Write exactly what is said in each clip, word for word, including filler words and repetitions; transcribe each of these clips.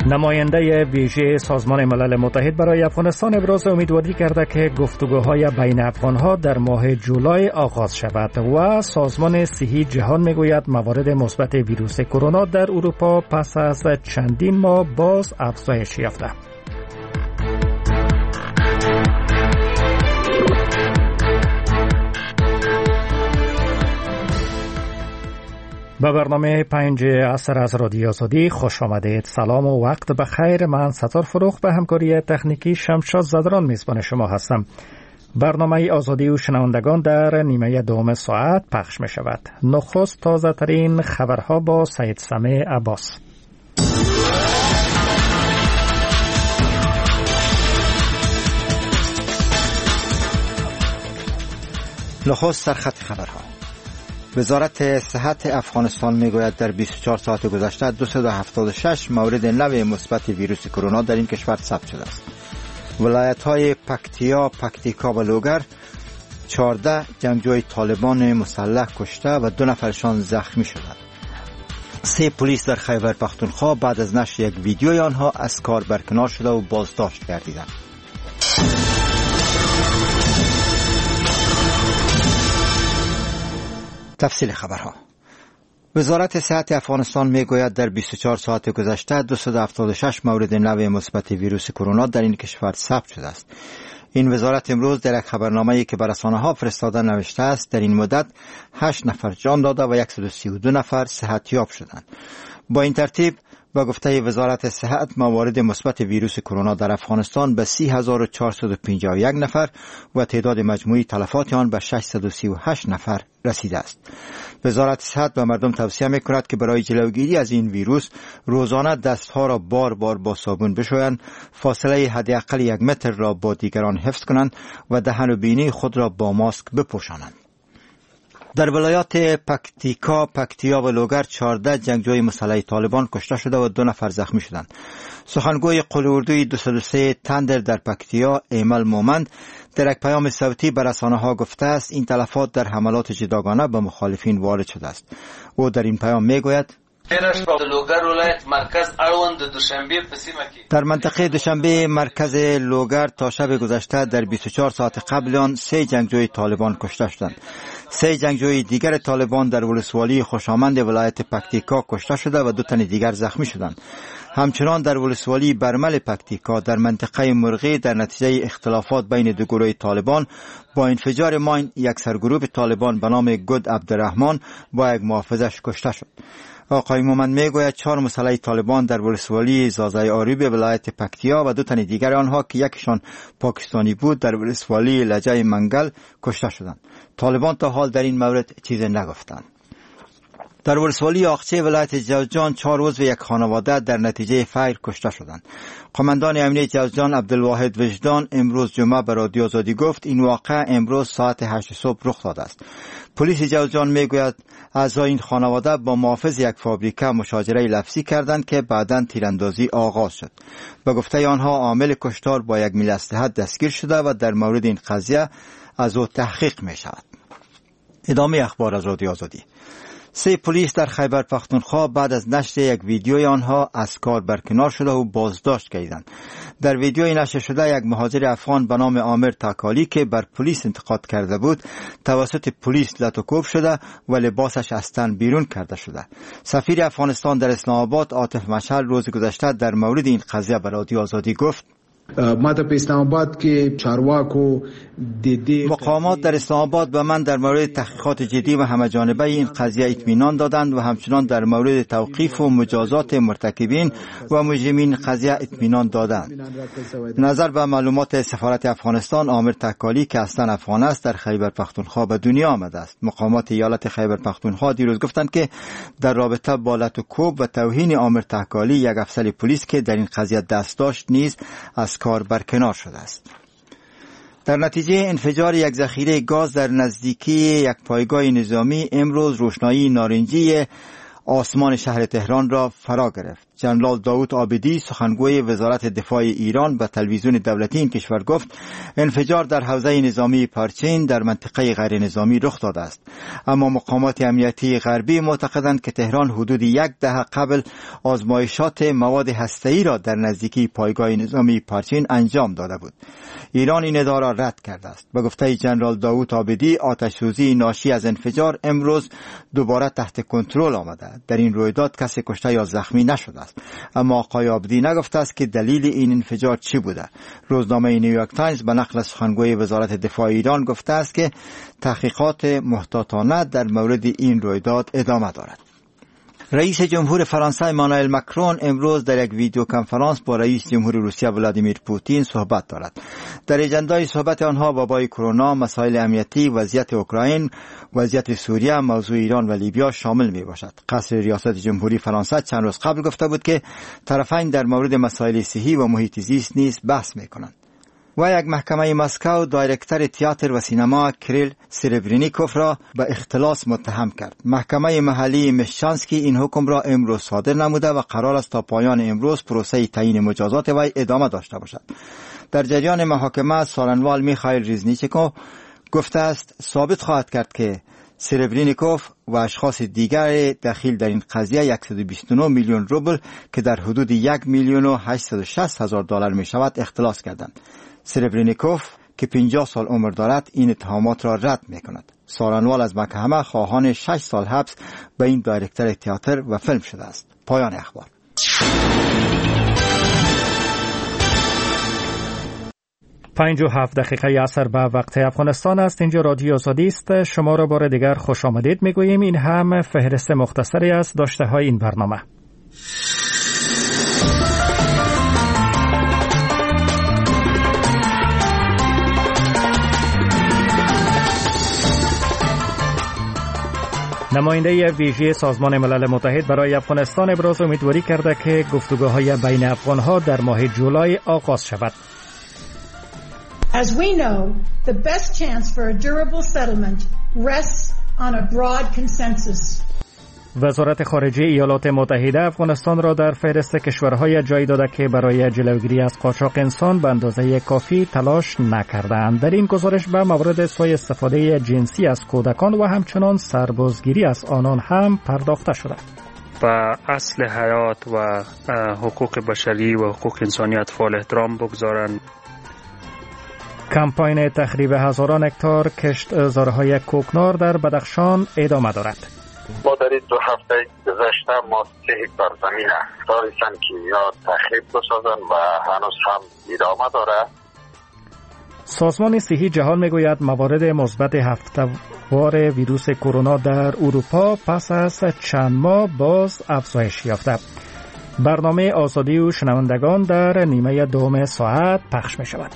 نماینده ویژه سازمان ملل متحد برای افغانستان ابراز امیدواری کرده که گفتگوهای بین افغانها در ماه جولای آغاز شود و سازمان صحی جهان میگوید موارد مثبت ویروس کرونا در اروپا پس از چندین ماه باز افزایش یافته. به برنامه پنج عصر از رادیو آزادی خوش آمدید. سلام و وقت بخیر. من ستار فروخ به همکاری تکنیکی شمشاد زدران میزبان شما هستم. برنامه آزادی و شنوندگان در نیمه دوم ساعت پخش می شود. نخست تازه ترین خبرها با سید سمیع عباس. نخست سرخط خبرها. وزارت صحت افغانستان میگوید در بیست و چهار ساعت گذشته دویست و هفتاد و شش مورد نو مثبت ویروس کرونا در این کشور ثبت شده است. ولایت‌های پکتیا، پکتیکا و لوگر چهارده جنگجوی طالبان مسلح کشته و دو نفرشان زخمی شدند. سه پلیس در خیبر پختونخوا بعد از نشر یک ویدیوی آنها از کار برکنار شده و بازداشت گردیدند. تفصیل خبرها. وزارت صحت افغانستان میگوید در بیست و چهار ساعت گذشته دویست و هفتاد و شش مورد نو مثبت ویروس کرونا در این کشور ثبت شده است. این وزارت امروز در یک خبرنامه‌ای که به رسانه‌ها فرستاده نوشته است در این مدت هشت نفر جان داده و صد و سی و دو نفر صحتیاب شدند. با این ترتیب با گفته وزارت صحت موارد مثبت ویروس کرونا در افغانستان به سی هزار و چهارصد و پنجاه و یک نفر و تعداد مجموعی تلفات آن به ششصد و سی و هشت نفر رسیده است. وزارت صحت به مردم توصیه می‌کند که برای جلوگیری از این ویروس روزانه دستها را بار بار با صابون بشویند، فاصله حداقل یک متر را با دیگران حفظ کنند و دهن و بینی خود را با ماسک بپوشانند. در ولایات پکتیکا، پکتیا و لوگر چهارده جنگجوی مسلح طالبان کشته شده و دو نفر زخمی شدند. سخنگوی قول اردوی دویست و سه تندر در پکتیا، ایمل مومند، در یک پیام صوتی به رسانه‌ها گفته است این تلفات در حملات جداگانه به مخالفین وارد شده است. او در این پیام میگوید در منطقه دوشنبه مرکز لوگر تا شب گذشته در بیست و چهار ساعت قبل آن سه جنگجوی طالبان کشته شدند. سه جنگجوی دیگر طالبان در ولسوالی خوشامند ولایت پکتیکا کشته شده و دو تن دیگر زخمی شدند. همچنان در ولسوالی برمل پکتیکا در منطقه مرغی در نتیجه اختلافات بین دو گروه طالبان با انفجار ماین یک سرگروه طالبان به نام گود عبدالرحمن با یک محافظش کشته شد. آقای مومند میگوید چهار مسلح طالبان در ولسوالی زازای آریب ولایت پکتیا و دو تن دیگر آنها که یکشان پاکستانی بود در ولسوالی لجه منگل کشته شدند. طالبان تا حال در این مورد چیزی نگفتند. در ولسوالی آخچه ولایت جوزجان چهار عضو یک خانواده در نتیجه فیر کشته شدند. قماندان امنیه جوزجان عبدالواحد وجدان امروز جمعه به رادیو آزادی گفت این واقعه امروز ساعت هشت صبح رخ داده است. پلیس جوزجان میگوید اعضای این خانواده با محافظ یک فابریکه مشاجره لفظی کردند که بعداً تیراندازی آغاز شد. به گفته آنها عامل کشتار با یک میل اسلحه دستگیر شده و در مورد این قضیه از او تحقیق می شود. ادامه اخبار از رادیو آزادی. سه پلیس در خیبر پختونخوا بعد از نشر یک ویدیوی آنها از کار برکنار شده و بازداشت کردند. در ویدیوی نشر شده یک مهاجر افغان به نام عامر تاکالی که بر پلیس انتقاد کرده بود توسط پلیس لطوکوب شده و لباسش از تن بیرون کرده شده. سفیر افغانستان در اسلام آباد عاطف مشعل روز گذشته در مورد این قضیه به رادیو آزادی گفت ما در اسلام آباد که چارواکو دیدی مقامات در اسلام آباد به من در مورد تحقیقات جدی و همه‌جانبه این قضیه اطمینان دادند و همچنان در مورد توقیف و مجازات مرتکبین و مجرمین قضیه اطمینان دادند. نظر به معلومات سفارت افغانستان عامر تکالی که اصلا افغان است در خیبر پختونخوا به دنیا آمده است. مقامات ایالت خیبر پختونخوا دیروز گفتند که در رابطه با لطوکوب و توهین عامر تکالی یک افسر پلیس که در این قضیه دست داشت نیز از کار برکنار شده است. در نتیجه انفجار یک ذخیره گاز در نزدیکی یک پایگاه نظامی امروز روشنایی نارنجی آسمان شهر تهران را فرا گرفت. جنرال داوود عابدی سخنگوی وزارت دفاع ایران به تلویزیون دولتی این کشور گفت انفجار در حوزه نظامی پارچین در منطقه غیر نظامی رخ داده است. اما مقامات امنیتی غربی معتقدند که تهران حدود یک دهه قبل آزمایشات مواد هسته‌ای را در نزدیکی پایگاه نظامی پارچین انجام داده بود. ایران این ادعا را رد کرده است. به گفته جنرال داوود عابدی آتش‌سوزی ناشی از انفجار امروز دوباره تحت کنترل آمده. در این رویداد کسی کشته یا زخمی نشده است. اما آقای عابدی نگفته است که دلیل این انفجار چی بوده. روزنامه نیویورک تایمز به نقل سخنگوی وزارت دفاع ایران گفته است که تحقیقات محتاطانه در مورد این رویداد ادامه دارد. رئیس جمهور فرانسه امانوئل مکرون امروز در یک ویدیو کنفرانس با رئیس جمهور روسیه ولادیمیر پوتین صحبت دارد. در اجندای صحبت آنها وبای کرونا، مسائل امنیتی، وضعیت اوکراین، وضعیت سوریه، موضوع ایران و لیبیا شامل می باشد. قصر ریاست جمهوری فرانسه چند روز قبل گفته بود که طرفین در مورد مسائل صحی و محیط زیست نیز بحث می کنند. و یک محکمه مسکو دایرکتر تئاتر و سینما کریل سربرینیکوف را به اختلاس متهم کرد. محکمه محلی مشچانسکی این حکم را امروز صادر نموده و قرار است تا پایان امروز پروسه تعیین مجازات وی ادامه داشته باشد. در جریان محاکمه سالنوال میخائیل ریزنیچکو گفته است ثابت خواهد کرد که سربرینیکوف و اشخاص دیگر دخیل در این قضیه صد و بیست و نه میلیون روبل که در حدود یک میلیون و هشتصد و شصت هزار دلار می شود اختلاس کردند. سربرینیکوف که پنجاه سال عمر دارد این اتهامات را رد می کند. سالنوال از محکمه خواهان شش سال حبس به این دایرکتر تئاتر و فیلم شده است. پایان اخبار. پنج و هفت دقیقه عصر به وقت افغانستان است. اینجا رادیو آزادی است. شما را بار دیگر خوش آمدید میگوییم. این هم فهرست مختصری از داشته های این برنامه. نماینده ویژه سازمان ملل متحد برای افغانستان ابراز امیدواری کرده که گفتگوهای بین افغانها در ماه جولای آغاز شود. As we know, the best chance for a durable settlement rests on a broad consensus. وزارت خارجه ایالات متحده افغانستان را در فهرست کشورهای جای داده که برای جلوگیری از قاچاق انسان به اندازه کافی تلاش نکردند. در این گزارش به مورد سوء استفاده جنسی از کودکان و همچنان سربازگیری از آنان هم پرداخته شده. و اصل حیات و حقوق بشری و حقوق انسانیت فعال احترام بگذارند. کمپاین تخریب هزاران هکتار کشتزارهای کوکنار در بدخشان ادامه دارد. ما در این دو هفته گذشته ما سه هکتار زمین داریم که یا تخریب بسازن و هنوز هم ادامه داره. سازمان صحی جهان میگوید موارد مثبت هفته‌وار ویروس کرونا در اروپا پس از چند ماه باز افزایش یافته. برنامه آزادی و شنوندگان در نیمه دوم ساعت پخش می شود.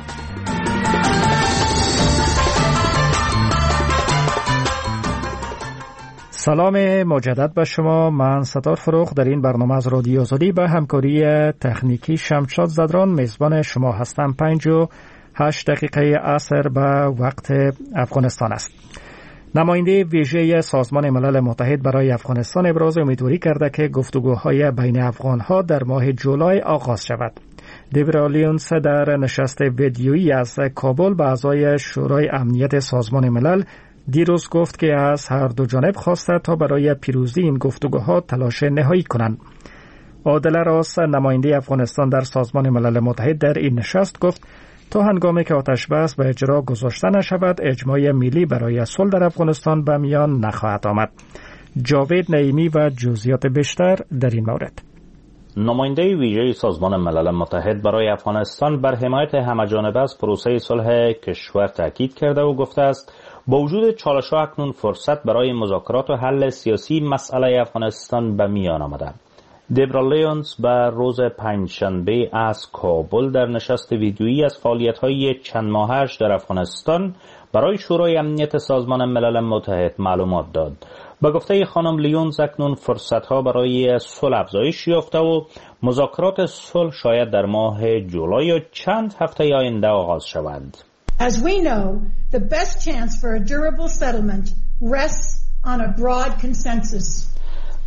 سلام مجدد به شما. من ستار فروخ در این برنامه از رادیو آزادی به همکاری تکنیکی شمشاد زدران میزبان شما هستم. پنج و هشت دقیقه عصر به وقت افغانستان است. نماینده ویژه سازمان ملل متحد برای افغانستان ابراز امیدواری کرده که گفتگوهای بین افغانها در ماه جولای آغاز شود. دیبرا لیونس در نشست ویدیویی از کابل به اعضای شورای امنیت سازمان ملل دیروز گفت که از هر دو جانب خواسته تا برای پیروزی این گفتگوها تلاش نهایی کنند. عادل راس نماینده افغانستان در سازمان ملل متحد در این نشست گفت تا هنگامی که آتش بس به اجرا گذاشته نشود اجماع ملی برای صلح در افغانستان به میان نخواهد آمد. جاوید نعیمی و جزئیات بیشتر در این مورد. نماینده ویژه سازمان ملل متحد برای افغانستان بر حمایت همه‌جانبه از پروسه صلح کشور تاکید کرده و گفته است با وجود چالش‌ها اکنون فرصت برای مذاکرات و حل سیاسی مسئله افغانستان به میان آمده. دیبرا لیونز به روز پنجشنبه از کابل در نشست ویدیویی از فعالیت‌های چند ماهش در افغانستان برای شورای امنیت سازمان ملل متحد معلومات داد. با گفته خانم لیونز اکنون فرصت‌ها برای صلح افزایش یافته و مذاکرات صلح شاید در ماه جولای یا چند هفته آینده آغاز شوند. As we know, the best chance for a durable settlement rests on a broad consensus.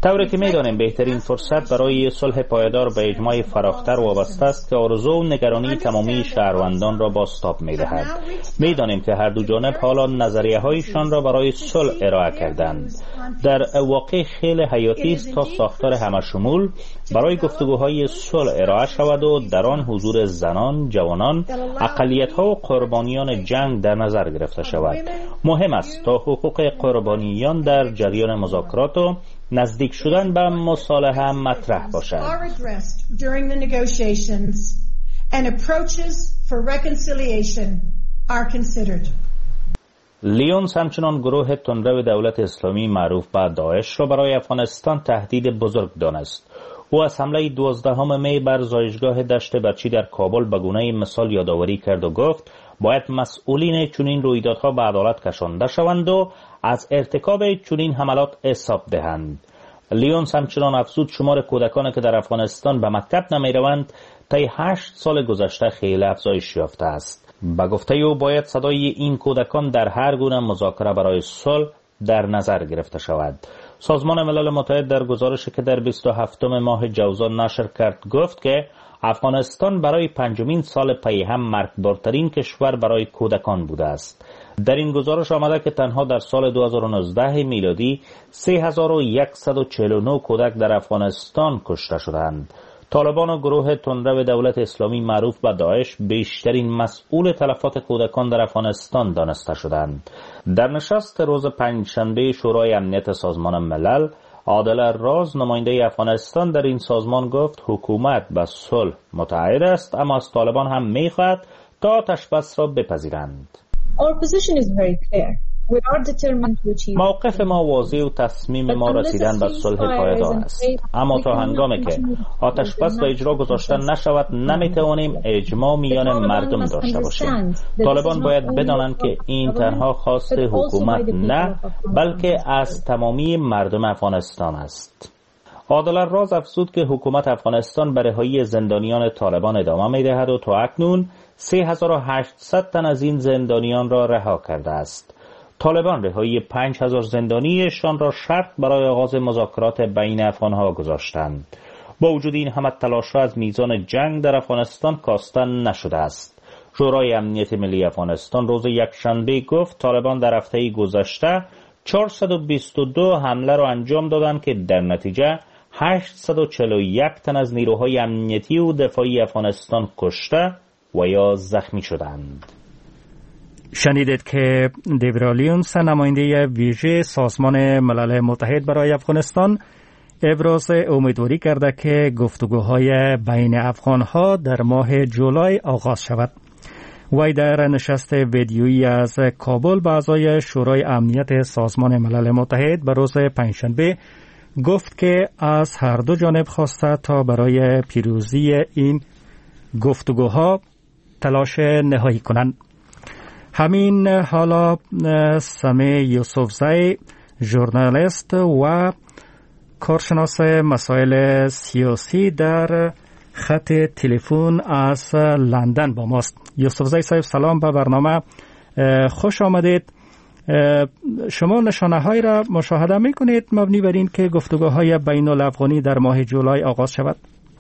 طوری که می‌دانیم بهترین فرصت برای صلح پایدار به اجماع فراختر وابسته است که آرزو و نگرانی تمامی شهروندان را بازتاب می‌دهد. می‌دانیم که هر دو جانب حالا نظریه‌هایشان را برای صلح ارائه کردند. در واقع خیلی حیاتی است تا ساختار همشمول برای گفتگوهای صلح ارائه شود و در آن حضور زنان، جوانان، اقلیت‌ها و قربانیان جنگ در نظر گرفته شود. مهم است تا حقوق قربانیان در جریان مذاکرات و نزدیک شدن به مصالحه مطرح باشد. لیونز همچنان گروه تندرو دولت اسلامی معروف به داعش را برای افغانستان تهدید بزرگ دانست. او از حمله دوازدهم می بر زایشگاه دشت برچی در کابل به گونه مثال یادآوری کرد و گفت باید مسئولین چنین رویدادها به عدالت کشانده شوند و از ارتکاب چنین حملات حساب دهند. لیونز همچنان افزود شمار کودکانی که در افغانستان به مکتب نمیروند طی هشت سال گذشته خیلی افزایش یافته است. به گفته او باید صدای این کودکان در هر گونه مذاکره برای صلح در نظر گرفته شود. سازمان ملل متحد در گزارشی که در بیست و هفتم ماه جوزان نشر کرد گفت که افغانستان برای پنجمین سال پی هم مرگبارترین کشور برای کودکان بوده است. در این گزارش آمده که تنها در سال دو هزار و نوزده میلادی سه هزار و صد و چهل و نه کودک در افغانستان کشته شدند. طالبان و گروه تندرو دولت اسلامی معروف به داعش بیشترین مسئول تلفات کودکان در افغانستان دانسته شدند. در نشست روز پنجشنبه شورای امنیت سازمان ملل، عادل راز نماینده افغانستان در این سازمان گفت حکومت به صلح متعهد است اما از طالبان هم می‌خواهد تا آتش بس را بپذیرند. موقف ما واضح و تصمیم ما رسیدن به صلح پایدار است، اما تا هنگامی که آتش بس به اجرا گذاشته نشود نمیتوانیم اجماع میان مردم داشته باشیم. طالبان باید بدانند که این تنها خواست حکومت نه بلکه از تمامی مردم افغانستان است. عادل راز افزود که حکومت افغانستان به رهایی زندانیان طالبان ادامه می‌دهد و تا اکنون سه هزار و هشتصد تن از این زندانیان را رها کرده است. طالبان رهایی پنج هزار زندانیشان را شرط برای آغاز مذاکرات بین افغانها گذاشتند. با وجود این همه تلاش‌ها از میزان جنگ در افغانستان کاسته نشده است. شورای امنیت ملی افغانستان روز یکشنبه گفت طالبان در هفته گذشته چهارصد و بیست و دو حمله را انجام دادند که در نتیجه هشتصد و چهل و یک تن از نیروهای امنیتی و دفاعی افغانستان کشته و یا زخمی شدند. شنیدید که دیوید لیونز نماینده ویژه سازمان ملل متحد برای افغانستان ابراز امیدواری کرده که گفتگوهای بین افغانها در ماه جولای آغاز شود. وی در نشست ویدیویی از کابل با اعضای شورای امنیت سازمان ملل متحد به روز پنجشنبه گفت که از هر دو جانب خواسته تا برای پیروزی این گفتگوها تلاش نهایی کنند. همین حالا سمی یوسفزی ژورنالیست و کارشناس مسائل سیاسی در خط تلفن از لندن با ماست. یوسفزی صاحب سلام به برنامه، خوش آمدید. شما نشانه های را مشاهده می کنید مبنی بر این که گفتگوهای بین الافغانی در ماه جولای آغاز شود؟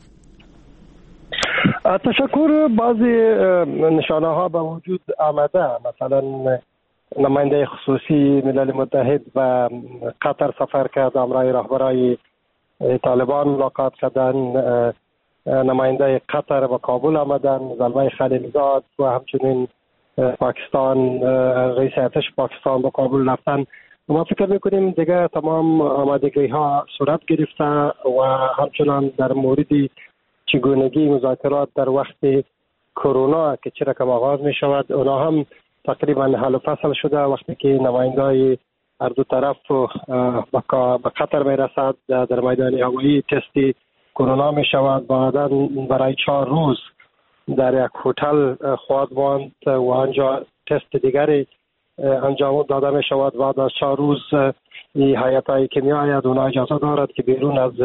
تشکر. بعضی نشانه ها به وجود آمده، مثلا نماینده خصوصی ملل متحد و قطر سفر کرد، امرای رهبرای طالبان ملاقات کردن، نماینده قطر به کابل آمدن، زلمه خلیلزاد و همچنین پاکستان رئیس ارتش پاکستان به کابل رفتن. ما فکر میکنیم دیگه تمام آمادگی ها صورت گرفته و همچنان در مورد چگونگی مذاکرات در وقت کرونا که چه رقم آغاز می شود اونا هم تقریبا حل و فصل شده. وقتی که نمایندای هر دو طرف به قطر می رسد در میدان هوایی تست کرونا می شود، بعدا برای چهار روز در یک هتل خواهد ماند و آنجا تست دیگری انجام داده می شود. بعد از چهار روز این هیئتی که می آید اونا اجازه دارد که بیرون از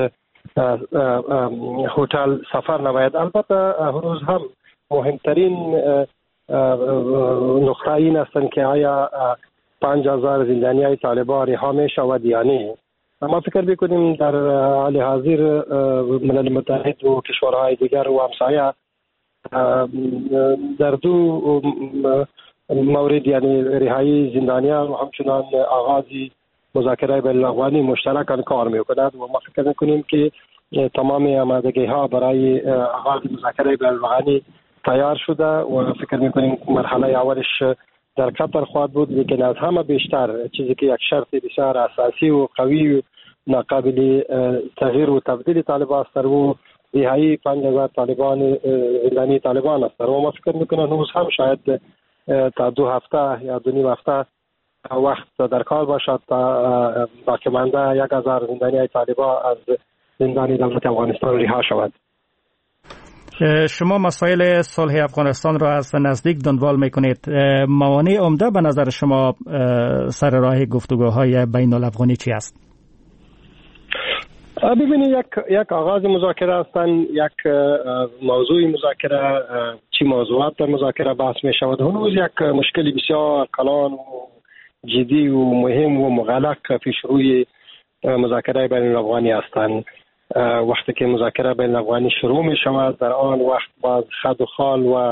هتل سفر نماید. البته هنوز هم مهمترین نقطه این است که آیا پنج هزار زندانی های طالبان رها می شود یا نه. ما فکر میکنیم در حال حاضر ملل متحد و کشورهای دیگر و همسایه در دو مورد یعنی رهایی زندانیان و همچنان آغاز مذاکره بین الاقوامی مشترکاً کار میکنند و ما فکر میکنیم که تمام آمادگی ها برای آغاز مذاکره بین الاقوامی تیار شده و فکر میکنیم مرحله اولش در قطر خواهد بود، لیکن از همه بیشتر چیزی که یک شرط بسیار اساسی و قوی و ناقابل تغییر و تبدیل طالبان است و رهایی پنج هزار طالبان زندانی طالبان است و ما فکر میکنم هنوز هم شاید تا دو هفته یا دو نیم هفته وقت در کار باشد تا باقی مانده یک هزار زندانی طالبان از زندان دولت افغانستان رها شود. شما مسائل صلح افغانستان را از نزدیک دنبال میکنید. موانع عمده به نظر شما سر راه گفتگوهای بین الافغانی چی است؟ ببینید یک یک آغاز مذاکره هستند، یک موضوع مذاکره چی موضوعات در مذاکره بحث می شود. هنوز یک مشکل بسیار کلان و جدی و مهم و مغلق پیش روی مذاکره بین الافغانی هستند. وقتی که مذاکره بین الافغانی شروع می شود در آن وقت باز خد و خال و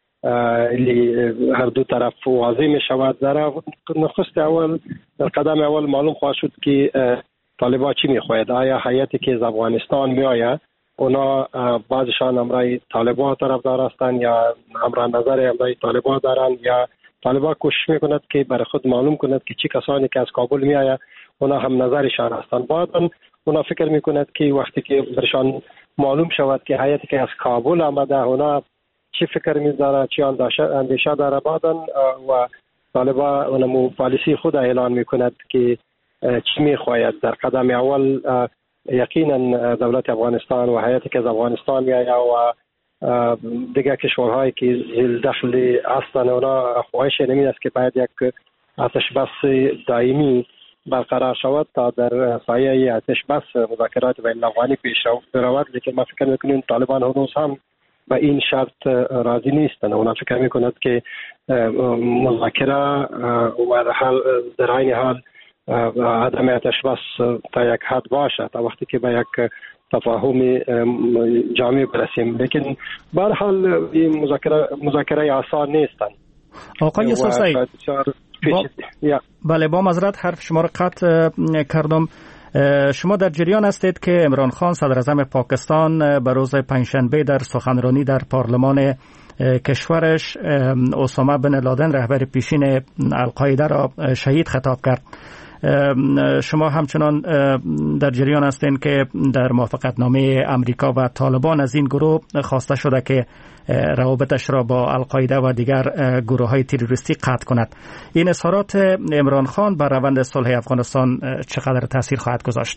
هر دو طرف واضح می شود. در نخست اول در قدم اول معلوم خواهد شد که طالبان چی می خواهد. آیا هیئتی که از افغانستان می آید اونا بعضشان امرای طالبان طرفدار هستند یا امرای نظر امرای طالبان دارند یا طالبان کوشش می کند که برای خود معلوم کند که چی کسانی که از کابل می آید اونا هم نظرشان هستند. بعدا اونا فکر می کند که وقتی که برشان معلوم شود که هیئتی که از کابل آمده اونا چی فکر می داره چی اندیشه داره بعدا و طالبان اونمو پالیسی خود اعلان می کند که چی می خواهد. در قدم اول یقینا دولت افغانستان و هیئتی که از افغانستان می آید و دیگر کشورهایی که زیر دخل هستند اونا خواهش نمی است که باید یک آتش بس دائمی برقرار شود تا در سایه آتش بس مذاکرات بین الافغانی پیش رود. لیکن ما فکر میکنیم طالبان هنوز هم به این شرط راضی نیستند. اونا فکر میکند که مذاکره و در عین حال عدم آتش بس تا یک حد باشد تا وقتی که به یک تفاهم جامع برسیم. لیکن به هر حال این مذاکره مذاکره آسان نیستند. آقای سوسی با... بله با معذرت حرف شما را قطع کردم. شما در جریان هستید که عمران خان صدر اعظم پاکستان به روز پنجشنبه در سخنرانی در پارلمان کشورش اسامه بن لادن رهبر پیشین القاعده را شهید خطاب کرد. شما همچنان در جریان هستین که در موافقتنامه امریکا و طالبان از این گروه خواسته شده که روابطش را با القاعده و دیگر گروه های تروریستی قطع کند. این اظهارات عمران خان بر روند صلح افغانستان چقدر تاثیر خواهد گذاشت؟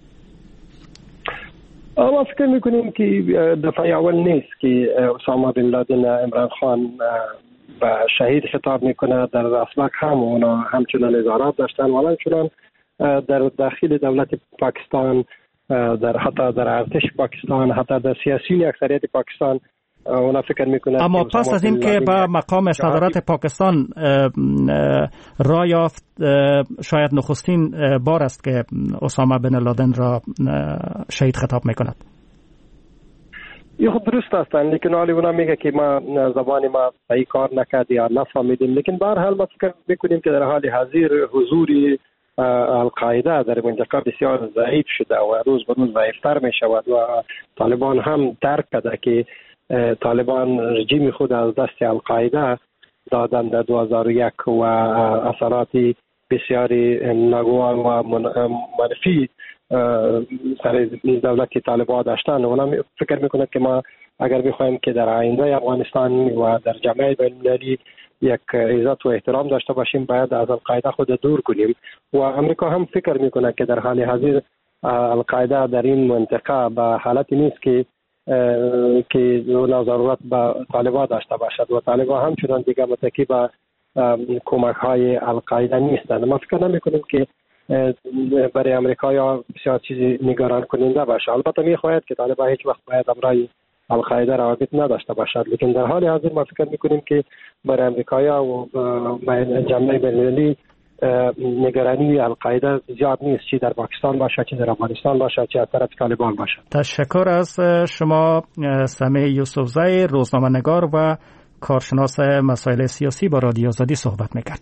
ما فکر میکنیم که دفعه اول نیست که اسامه بن لادن عمران خان به شهید خطاب میکنه. در اسبق هم اونا همچنان اظهارات داشتن و همچنان در داخل دولت پاکستان در حتی در ارتش پاکستان حتی در سیاسیون اکثریت پاکستان اونا فکر میکنن. اما پس از این که به مقام صدارت پاکستان راه یافت شاید نخستین بار است که اسامه بن لادن را شهید خطاب میکند. یه خود درست هستن لیکن حالی اونا میگه که ما زبان ما صحیح کار نکرد یا نفهمیدیم. لیکن به هر حال ما فکر میکنیم که در حال حاضر حضور القاعده در منطقه بسیار ضعیف شده و روز به روز ضعیفتر می شود و طالبان هم درک کرده که طالبان رژیم خود از دست القاعده دادن در دو هزار و یک و اثرات بسیاری ناگوار و منفی سر دولت طالبان داشتن. اونا فکر میکنه که ما اگر بخوایم که در آینده افغانستان و در جامعه بین‌المللی یک عزت و احترام داشته باشیم باید از القاعده خود دور کنیم و امریکا هم فکر میکنه که در حال حاضر القاعده در این منطقه به حالتی نیست که که ضرورت به طالبان داشته باشد و طالبان همچنان دیگه متکی به کمک های القاعده نیستند. ما فکر نمیکنیم که برای امریکا یا بسیار چیزی نگران کننده باشه. البته میخواهد که طالبان هیچ وقت باید امرای القاعده روابط نداشته باشد، لیکن در حال حاضر ما فکر میکنیم که برای امریکایی‌ها و جامعه بین‌المللی نگرانی القاعده زیاد نیست، چی در پاکستان باشه چی در افغانستان باشه چی از طرف طالبان باشه. تشکر از شما سمیع یوسفزی، روزنامه‌نگار و کارشناس مسائل سیاسی، با رادیو آزادی صحبت میکرد.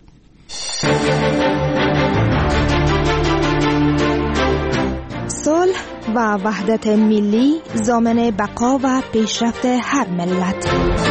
صلح و وحدت ملی ضامن بقا و پیشرفت هر ملت.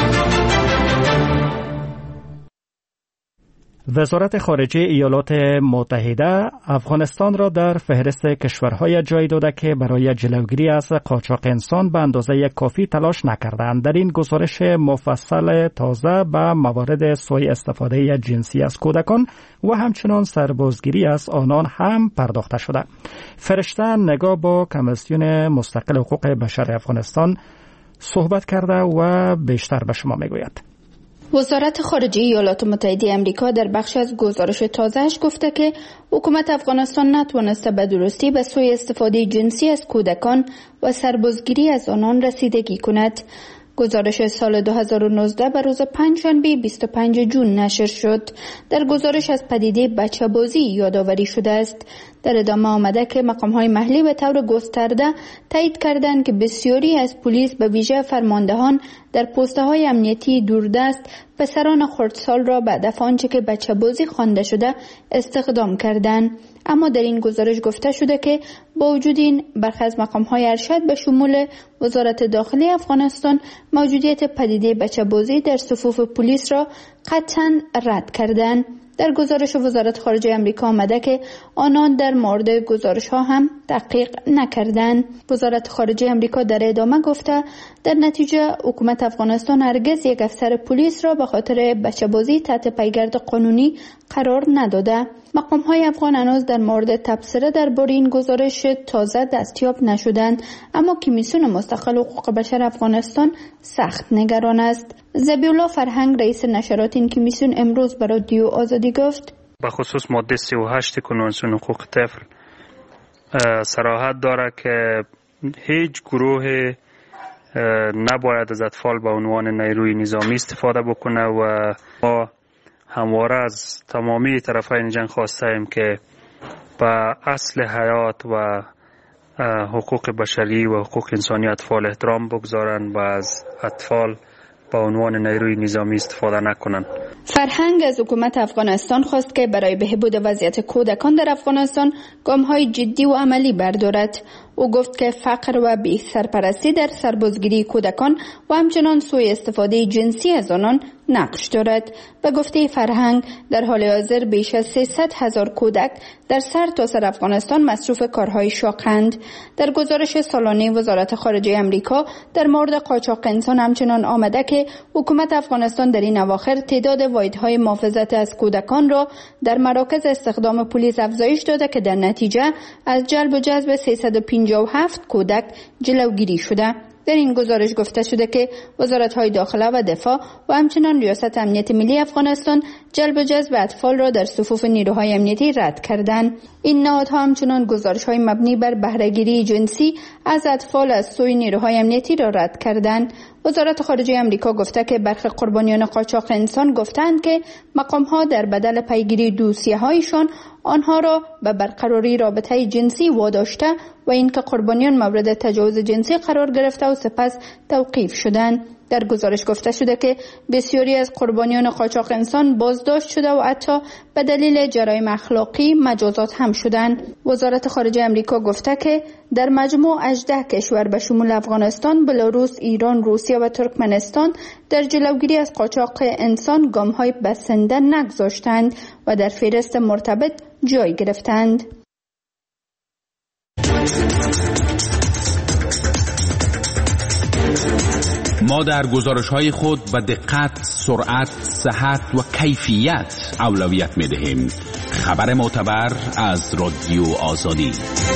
وزارت خارجه ایالات متحده افغانستان را در فهرست کشورهای جای داده که برای جلوگیری از قاچاق انسان به اندازه کافی تلاش نکردند. در این گزارش مفصل تازه به موارد سوء استفاده جنسی از کودکان و همچنان سربازگیری از آنان هم پرداخته شده. فرشته نگاه با کمیسیون مستقل حقوق بشر افغانستان صحبت کرده و بیشتر به شما میگوید. وزارت خارجه ایالات متحده آمریکا در بخش از گزارش تازهش گفته که حکومت افغانستان نتوانسته به درستی به سوء استفاده جنسی از کودکان و سربازگیری از آنان رسیدگی کند. گزارش سال دو هزار و نوزده به روز پنجشنبه بیست و پنجم جون نشر شد. در گزارش از پدیده بچه بازی یادآوری شده است. در ادامه آمده که مقام‌های محلی به طور گسترده تایید کردند که بسیاری از پلیس به ویژه فرماندهان در پست‌های امنیتی دوردست پسران خردسال را بعد از آنچه که بچه بازی خوانده شده استخدام کردند. اما در این گزارش گفته شده که با وجود این برخی از مقام‌های ارشد به شمول وزارت داخلی افغانستان موجودیت پدیده بچه بازی در صفوف پلیس را قطعاً رد کردند. در گزارش وزارت خارجه آمریکا آمده که آنان در مورد گزارش ها هم تحقیق نکردند. وزارت خارجه آمریکا در ادامه گفته در نتیجه حکومت افغانستان هرگز یک افسر پلیس را به خاطر بچه بازی تحت پیگرد قانونی قرار نداده. مقام های افغان هنوز در مورد تبصره درباره این گزارش تازه دستیاب نشدند، اما کمیسیون مستقل حقوق بشر افغانستان سخت نگران است. ذبیحالله فرهنگ رئیس نشرات این کمیسیون امروز به رادیو آزادی گفت به خصوص ماده سی و هشت کنوانسیون حقوق طفل صراحت داره که هیچ گروه نباید از اطفال به عنوان نیروی نظامی استفاده بکنه و ما همواره از تمامی طرفین جنگ خواستیم که به اصل حیات و حقوق بشری و حقوق انسانی اطفال احترام بگذارن و از اطفال به عنوان نیروی نظامی استفاده نکنن. فرهنگ از حکومت افغانستان خواست که برای بهبود وضعیت کودکان در افغانستان گام‌های جدی و عملی بردارد. او گفت که فقر و بی سرپرستی در سربازگیری کودکان و همچنان سوء استفاده جنسی از آنان نقش دارد. به گفته فرهنگ در حال حاضر بیش از سیصد هزار کودک در سر تا سر افغانستان مصروف کارهای شاقند. در گزارش سالانه وزارت خارجه آمریکا در مورد قاچاق انسان همچنان آمده که حکومت افغانستان در این اواخر تعداد واحدهای محافظت از کودکان را در مراکز استخدام پلیس افزایش داده که در نتیجه از جلب و جذب سیصد و پنجاه و هفت کودک جلوگیری شده. در این گزارش گفته شده که وزارت‌های داخله و دفاع و همچنان ریاست امنیت ملی افغانستان جلب و جذب اطفال را در صفوف نیروهای امنیتی رد کردند. این نهادها همچنان گزارش‌های مبنی بر بهره‌گیری جنسی از اطفال از سوی نیروهای امنیتی را رد کردند. وزارت خارجه آمریکا گفته که برخی قربانیان قاچاق انسان گفتند که مقام‌ها در بدل پیگیری دوسیه‌هایشان آنها را به برقراری رابطه جنسی واداشته و اینکه قربانیان مورد تجاوز جنسی قرار گرفته و سپس توقیف شدند. در گزارش گفته شده که بسیاری از قربانیان قاچاق انسان بازداشت شده و حتی به دلیل جرایم اخلاقی مجازات هم شدند. وزارت خارجه آمریکا گفته که در مجموع هجده کشور به شمول افغانستان، بلاروس، ایران، روسیه و ترکمنستان در جلوگیری از قاچاق انسان گام‌های بسنده نگذاشتند و در فهرست مرتبط جای گرفتند. ما در گزارش‌های خود به دقت، سرعت، صحت و کیفیت اولویت می‌دهیم. خبر معتبر از رادیو آزادی.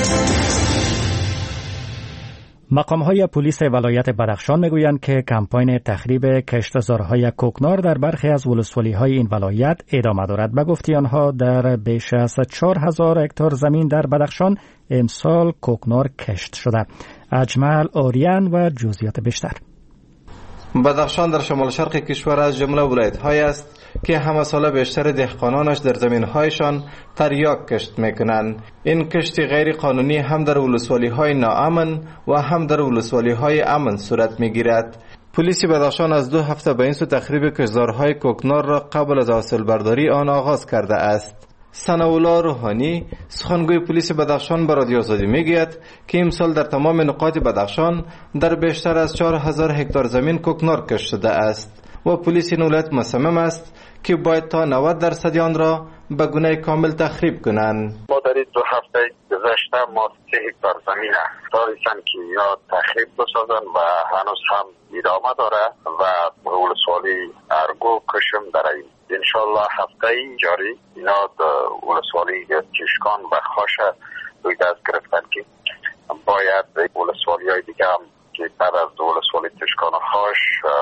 مقام‌های پلیس ولایت بدخشان میگویند که کمپاین تخریب کشتزارهای کوکنار در برخی از ولسوالی‌های این ولایت ادامه دارد. به گفته آنها در بیش از چهار هزار هکتار زمین در بدخشان امسال کوکنار کشت شده. اجمل آریان و جزئیات بیشتر. بدخشان در شمال شرق کشور از جمله ولایت‌های است که همه ساله بیشتر دهقانانش در زمین‌هایشان تریاک کشت میکنند. این کشت غیر قانونی هم در ولسوالی‌های ناامن و هم در ولسوالی‌های امن صورت میگیرد. پلیس بدخشان از دو هفته به این سو تخریب کشتزارهای کوکنار را قبل از حاصل برداری آن آغاز کرده است. ثناءالله روحانی سخنگوی پلیس بدخشان به رادیو آزادی میگوید که امسال در تمام نقاط بدخشان در بیشتر از چهار هزار هکتار زمین کوکنار کشت شده است و پلیس این ولایت مصمم است که باید تا نود درصد آن را به گونه کامل تخریب کنند. ما در این دو هفته گذشته ما سه هکتار زمین داریم که یا تخریب بسازن و هنوز هم ادامه داره و ولسوالی ارگو کشم در این انشالله هفته جاری اینا ولسوالی چشکان و خاش روی دست گرفتن که باید ولسوالی های دیگه هم که بعد از ولسوالی چشکان و خاش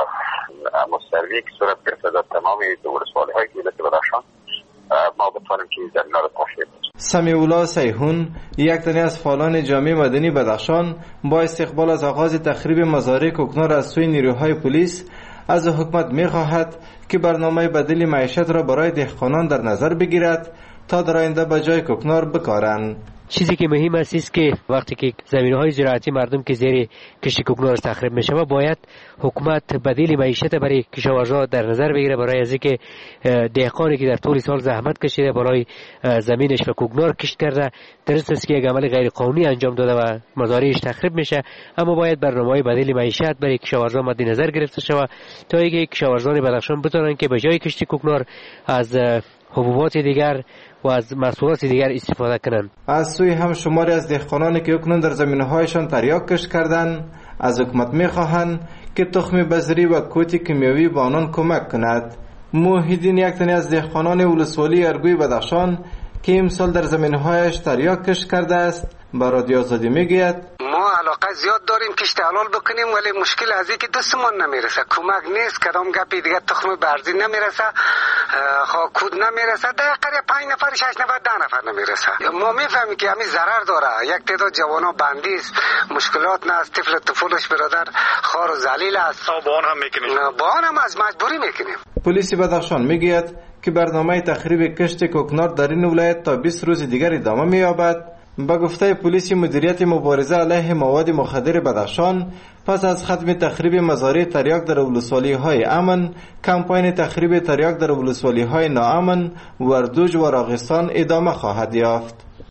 مستروی که صورت گرفته در تمام ولسوالی های که بدخشان ما بتوانیم که در اینا رو تخریب کنیم. سمیع الله سیحون یک تنی از فعالان جامعه مدنی بدخشان با استقبال از آغاز تخریب مزارع کوکنار از سوی نیروهای پلیس از حکومت می‌خواهد که برنامه بدیل معیشت را برای دهقانان در نظر بگیرد تا در آینده به جای کوکنار بکارند. چیزی که مهم است است که وقتی که زمین‌های زراعتی مردم که زیر کشت کوکنار تخریب میشه باید حکومت بدیل معیشت برای کشاورزا در نظر بگیره برای از اینکه دهقانی که در طول سال زحمت کشیده برای زمینش و کوکنار کشت کرده درست است که یک عمل غیر قانونی انجام داده و مزارعش تخریب میشه، اما باید برنامه‌های بدیل معیشت برای کشاورزا مد نظر گرفته شود تا اینکه کشاورزان بدخشان بتونن که به جای کشت کوکنار از حبوبات دیگر و از محصولات دیگر استفاده کنند. از سوی هم شماری از دهقانانی که اکنون در زمینهایشان تریاک کشت کردند از حکومت میخواهند که تخم بذری و کوتی کیمیاوی به آنان کمک کند. موحدین یک تنی از دهقانان ولسوالی ارگوی بدخشان که امسال در زمینهایش تریاک کشت کرده است به رادیو آزادی میگوید ما علاقه زیاد داریم کشت حلال بکنیم ولی مشکل از اینکه دستمون نمیرسه، کمک نیست، کدام گپی دیگه تخم برزی نمیرسه، خاکود نمیرسه، دقیقا پنج نفر شش نفر ده نفر نمیرسه. ما میفهمیم که همین ضرر داره، یک تعداد جوانا بندی است، مشکلات نه است، طفل طفولش برادر خار و ذلیل است، با آن هم میکنیم، با آن هم از مجبوری میکنیم. پلیس بدخشان میگوید که برنامه تخریب کشت کوکنار در این ولایت تا بیست روز دیگر ادامه مییابد. با گفته پلیس مدیریت مبارزه علیه مواد مخدر بدخشان پس از ختم تخریب مزارع تریاک در ولسوالی های امن، کمپاین تخریب تریاک در ولسوالی های ناامن وردوج و راغستان ادامه خواهد یافت.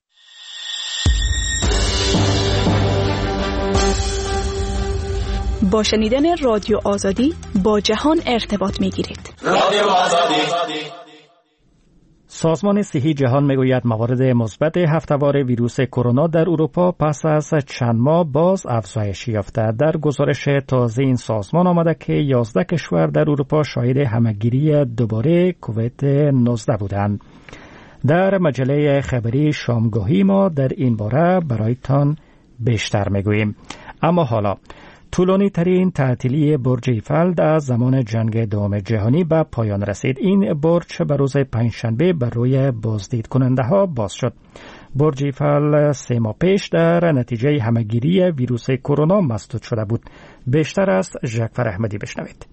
با شنیدن رادیو آزادی با جهان ارتباط میگیرید. رادیو آزادی. سازمان صحی جهان میگوید موارد مثبت هفته‌وار ویروس کرونا در اروپا پس از چند ماه باز افزایش یافته. در گزارش تازه این سازمان آمده که یازده کشور در اروپا شاهد همه‌گیری دوباره کووید نوزده بودند. در مجله خبری شامگاهی ما در این باره برایتان بیشتر میگوییم. اما حالا طولانی ترین تعطیلی برج ایفل از زمان جنگ دوم جهانی به پایان رسید. این برج به روز پنجشنبه بر روی بازدید کننده ها باز شد. برج ایفل سه ماه پیش در نتیجه همه‌گیری ویروس کرونا مسدود شده بود. بیشتر از ژکفر احمدی بشنوید.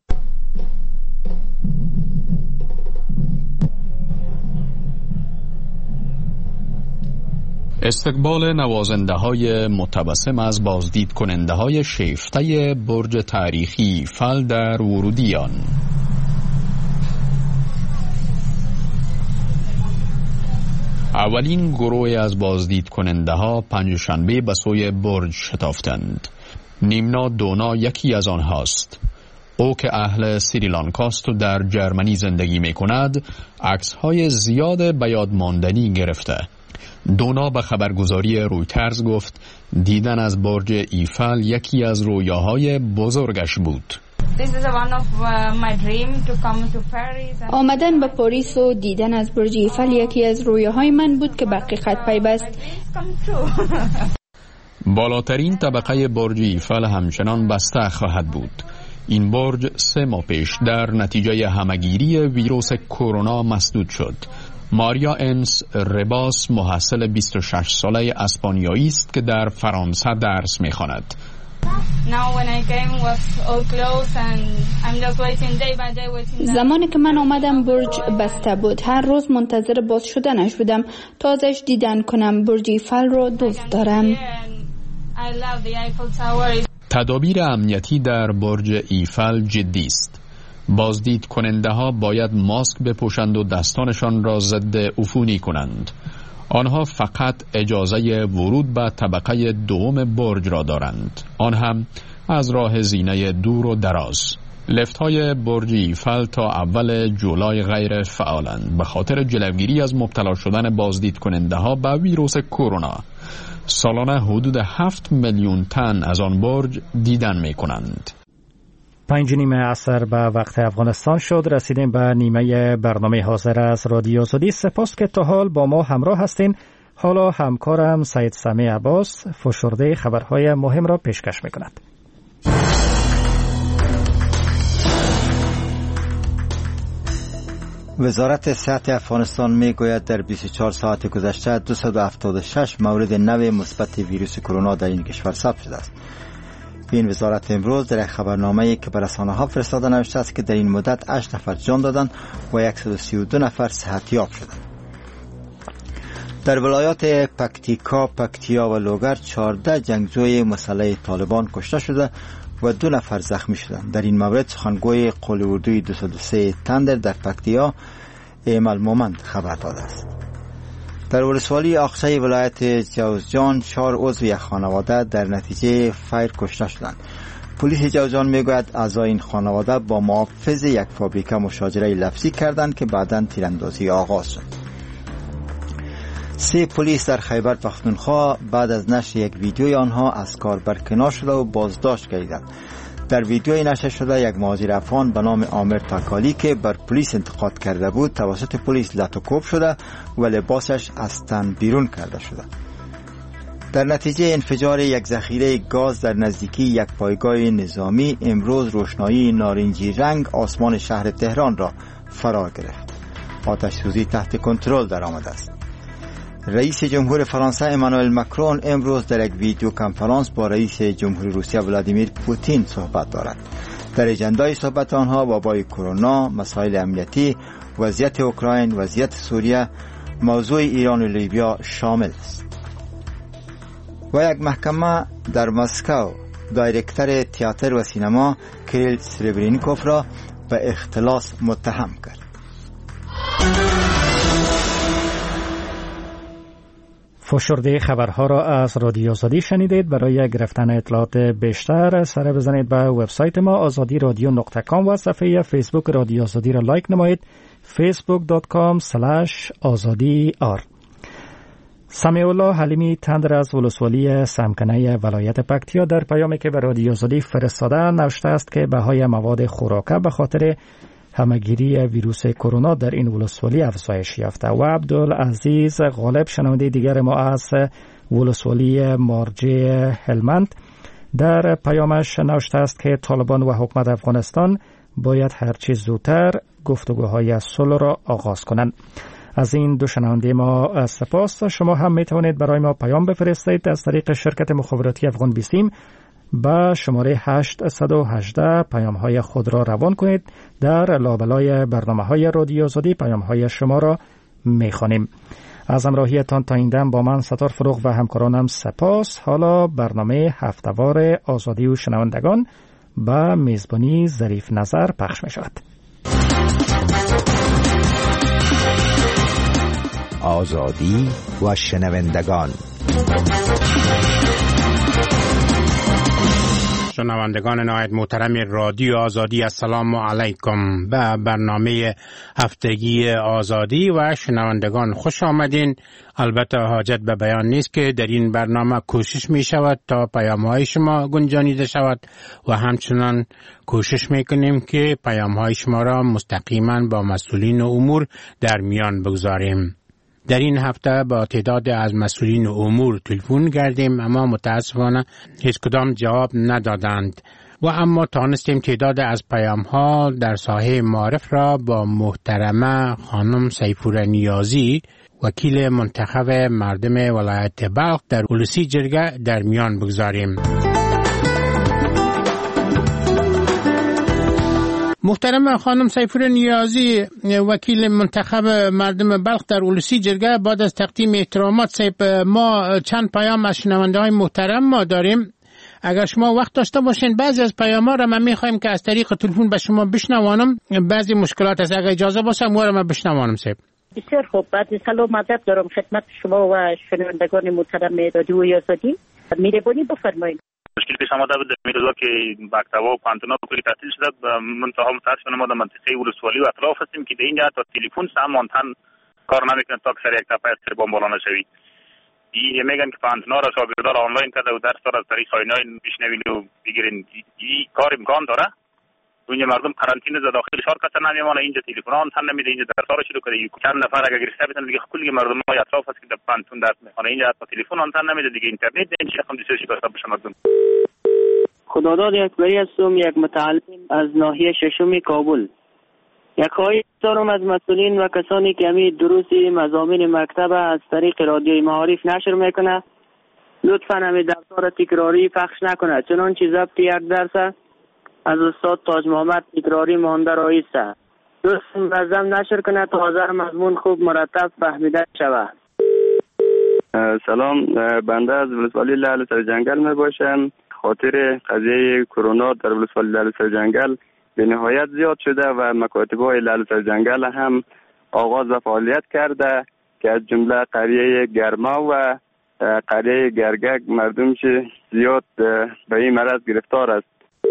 استقبال نوازنده های متبسم از بازدید کننده های شیفته برج تاریخی ایفل در ورودیان. اولین گروه از بازدید کننده ها پنجشنبه به سوی برج شتافتند. نیمنا دونا یکی از آنهاست. او که اهل سریلانکاست و در جرمنی زندگی می کند، عکس های زیاد به یاد ماندنی گرفته. دونا به خبرگزاری رویترز گفت دیدن از برج ایفل یکی از رویاهای بزرگش بود. آمدن به پاریس و دیدن از برج ایفل یکی از رویاهای من بود که به حقیقت پیوست. بالاترین طبقه برج ایفل همچنان بسته خواهد بود. این برج سه ماه پیش در نتیجه همه‌گیری ویروس کرونا مسدود شد. ماریا انس رباس محصل بیست و شش ساله اسپانیایی است که در فرانسه درس می‌خواند. زمانی که من آمدم برج بسته بود. هر روز منتظر باز شدنش بودم تا ازش دیدن کنم. برج ایفل رو دوست دارم. تدابیر امنیتی در برج ایفل جدی است. بازدید کننده ها باید ماسک بپوشند و دستانشان را ضد عفونی کنند. آنها فقط اجازه ورود به طبقه دوم برج را دارند، آن هم از راه زینه دور و دراز. لفت های برج ایفل تا اول جولای غیر فعالند به خاطر جلوگیری از مبتلا شدن بازدید کننده ها به ویروس کرونا. سالانه حدود هفت میلیون تن از آن برج دیدن می کنند. پنج نیمه عصر به وقت افغانستان شد. رسیدیم به نیمه برنامه حاضر از رادیو آزادی. سپاس که تا حال با ما همراه هستین. حالا همکارم سید سمی عباس فشرده خبرهای مهم را پیشکش می کند. وزارت صحت افغانستان می گوید در بیست و چهار ساعت گذشته دویست و هفتاد و شش مورد نو مثبت ویروس کرونا در این کشور ثبت شده است. این وزارت امروز در خبرنامه‌ای که به رسانه‌ها فرستاده نوشته است که در این مدت هشت نفر جان دادند و صد و سی و دو نفر صحتیاب شدند. در ولایات پکتیکا، پکتیا و لوگر چهارده جنگجوی مسلح طالبان کشته شده و دو نفر زخمی شدند. در این مورد سخنگوی قول اردوی دویست و سه تندر در پکتیا ایمل مومند خبر داده است. در ولسوالی آخچه ولایت جوزجان چهار عضو یک خانواده در نتیجه فایر کشته شدند. پلیس جوزجان میگوید اعضای این خانواده با محافظ یک فابریکه مشاجره لفظی کردند که بعداً تیراندازی آغاز شد. سه پلیس در خیبر پختونخوا بعد از نشر یک ویدیوی آنها از کار برکنار شده و بازداشت گردیدند. در ویدیوی نشر شده یک مهاجر افغان به نام عامر تاکالی که بر پلیس انتقاد کرده بود توسط پلیس لطو شده و لباسش از تن بیرون کرده شده. در نتیجه انفجار یک ذخیره گاز در نزدیکی یک پایگاه نظامی امروز روشنایی نارنجی رنگ آسمان شهر تهران را فرا گرفت. آتش سوزی تحت کنترل درآمده است. رئیس جمهور فرانسه امانوئل مکرون امروز در یک ویدیو کنفرانس با رئیس جمهوری روسیه ولادیمیر پوتین صحبت دارد. در اجندای صحبت آنها وبای کرونا، مسائل امنیتی، وضعیت اوکراین، وضعیت سوریه، موضوع ایران و لیبیا شامل است. و یک محکمه در مسکو دایرکتر تئاتر و سینما کریل سربرینیکوف را به اختلاس متهم کرد. فشرده خبرها را از رادیو آزادی شنیدید. برای گرفتن اطلاعات بیشتر سر بزنید به وبسایت ما آزادی رادیو نقطه کام و صفحه فیسبوک رادیو آزادی را لایک نمایید. فیسبوک دات کام اسلش آزادی آر. سمیع الله حلیمی تندر از ولسوالی سمکنه ولایت پکتیا در پیامی که به رادیو آزادی فرستاده نوشته است که بهای مواد خوراکه به خاطر همگیری ویروس کرونا در این ولسوالی افزایش یافته. و عبدالعزیز غالب شنونده دیگر ما از ولسوالی مارجه هلمند در پیامش نوشته است که طالبان و حکومت افغانستان باید هرچی زودتر گفتگوهای صلح را آغاز کنند. از این دو شنونده ما سپاس. شما هم می توانید برای ما پیام بفرستید از طریق شرکت مخابراتی افغان بیسیم با شماره هشت یک هشت پیام های خود را روان کنید. در لابلای برنامه های رادیو آزادی پیام های شما را می خوانیم. از همراهیتان تا این دم با من ستار فروغ و همکارانم سپاس. حالا برنامه هفته‌وار آزادی و شنوندگان با میزبانی ظریف نظر پخش می شود. آزادی و شنوندگان. شنوندگان نهایت محترم رادیو آزادی، السلام علیکم. به برنامه هفتگی آزادی و شنوندگان خوش آمدین. البته حاجت به بیان نیست که در این برنامه کوشش می شود تا پیام های شما گنجانیده شود و همچنان کوشش می کنیم که پیام های شما را مستقیما با مسئولین امور در میان بگذاریم. در این هفته با تعداد از مسئولین امور تلفن کردیم اما متاسفانه هیچ کدام جواب ندادند و اما توانستیم تعداد از پیام ها در ساحه معارف را با محترمه خانم سیفور نیازی وکیل منتخب مردم ولایت بلخ در اولسی جرگه در میان بگذاریم. محترم خانم سیفور نیازی، وکیل منتخب مردم بلخ در اولسی جرگه، بعد از تقدیم احترامات سیب، ما چند پیام از شنونده های محترم ما داریم. اگر شما وقت داشته باشین بعضی از پیام ها را من میخوایم که از طریق تلفن به شما بشنوانم. بعضی مشکلات از اگر اجازه باشه ما را من بشنوانم سیب. بسیار خوب. بعد سلام ادب دارم خدمت شما و شنوندگان محترم رادیو آزادی. مهربانی بفرمایید. مشکل پیش آمده بود در روزا که مکتب‌ها و پانتونا کلی تعطیل شده. منتها متاسفانه ما در منطقه ولسوالی و اطراف هستیم که در اینجا تا تلفن هم آنتن کار نمیکنه تا که یک تپه از بمب بالا نشوی. این میگن که پانتونا را شاگردان آنلاین کرده و درس را از طریق آنلاین بشنوین و بگیرین. این کار امکان داره؟ اونجا مردم قرنطینه در داخل شهر کسر نمیمونه، اینجا تلفن آنتن نمیده، اینجا درس را شروع کرده. چند نفر اگه گرفته بتن دیگه کلی مردم های اطراف هست که در پانتون درس میخونه، اینجا تا تلفن آنتن نمیده دیگه، اینترنت این چه هم دیسه شکسته بشه مردم. خداداد اکبری هستم، یک متعلم از ناحیه ششم کابل. یک خواهش دارم از مسئولین و کسانی که همی دروس مضامین مکتب از طریق رادیوی معارف نشر میکنه لطفا همی درس‌ها را تکراری پخش نکنه، چنانچه ضبط یک درس از استاد تاج محمد تکراری مانده رایسته. درست منظم نشر کنه تا حاضر مضمون خوب مرتب فهمیده شود. سلام، بنده از ولسوالی لعل سر جنگل می باشم. خاطر قضیه کرونا در ولسوالی لعل سر جنگل به نهایت زیاد شده و مکاتب های لعل سر جنگل هم آغاز فعالیت کرده که از جمله قریه گرما و قریه گرگک مردم چه زیاد به این مرض گرفتار است.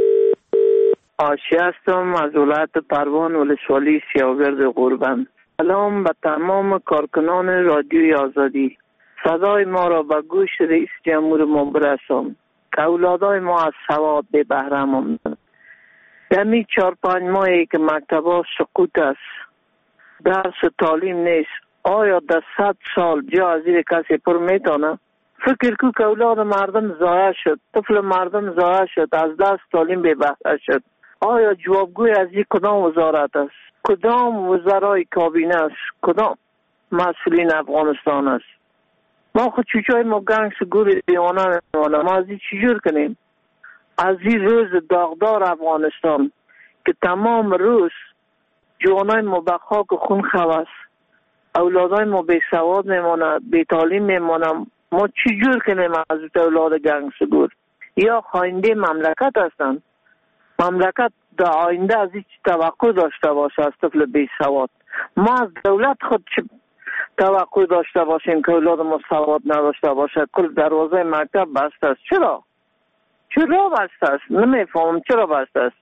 آشی هستم از ولایت پروان ولسوالی سیاگرد قربان. سلام به تمام کارکنان رادیوی آزادی. صدای ما را به گوش رئیس جمهور ما برسان که اولادای ما از سواد به بهره ماندند. دمی چهار پنج ماهی که مکتبا سقوط است، درس و تعلیم نیست، آیا در صد سال جا از این کسی پر میتانه؟ فکر کو که اولاد مردم ضایع شد، طفل مردم ضایع شد، از دست تعلیم به بهره شد. آیا جوابگوی از این کدام وزارت است؟ کدام وزرای کابینه است؟ کدام مسئولین افغانستان است؟ ما خود چوچای ما گنگ سگور دیوانه نمانه، ما از این چجور کنیم؟ از این روز داغدار افغانستان که تمام روز جوانای ما به خاک خون خواست، اولادای ما بی سواد میمانه، بی تعلیم میمانه، ما چجور کنیم از اولاد گنگ سگور؟ یا خاینده مملکت هستند؟ مملکت در آینده از هیچ توقع داشته باشه از طفل بی سواد؟ ما از دولت خود چه توقع داشته باشیم که اولاد ما سواد نداشته باشه؟ کل دروازه مکتب بسته است. چرا؟ چرا بسته است؟ نمیفهمم چرا بسته است.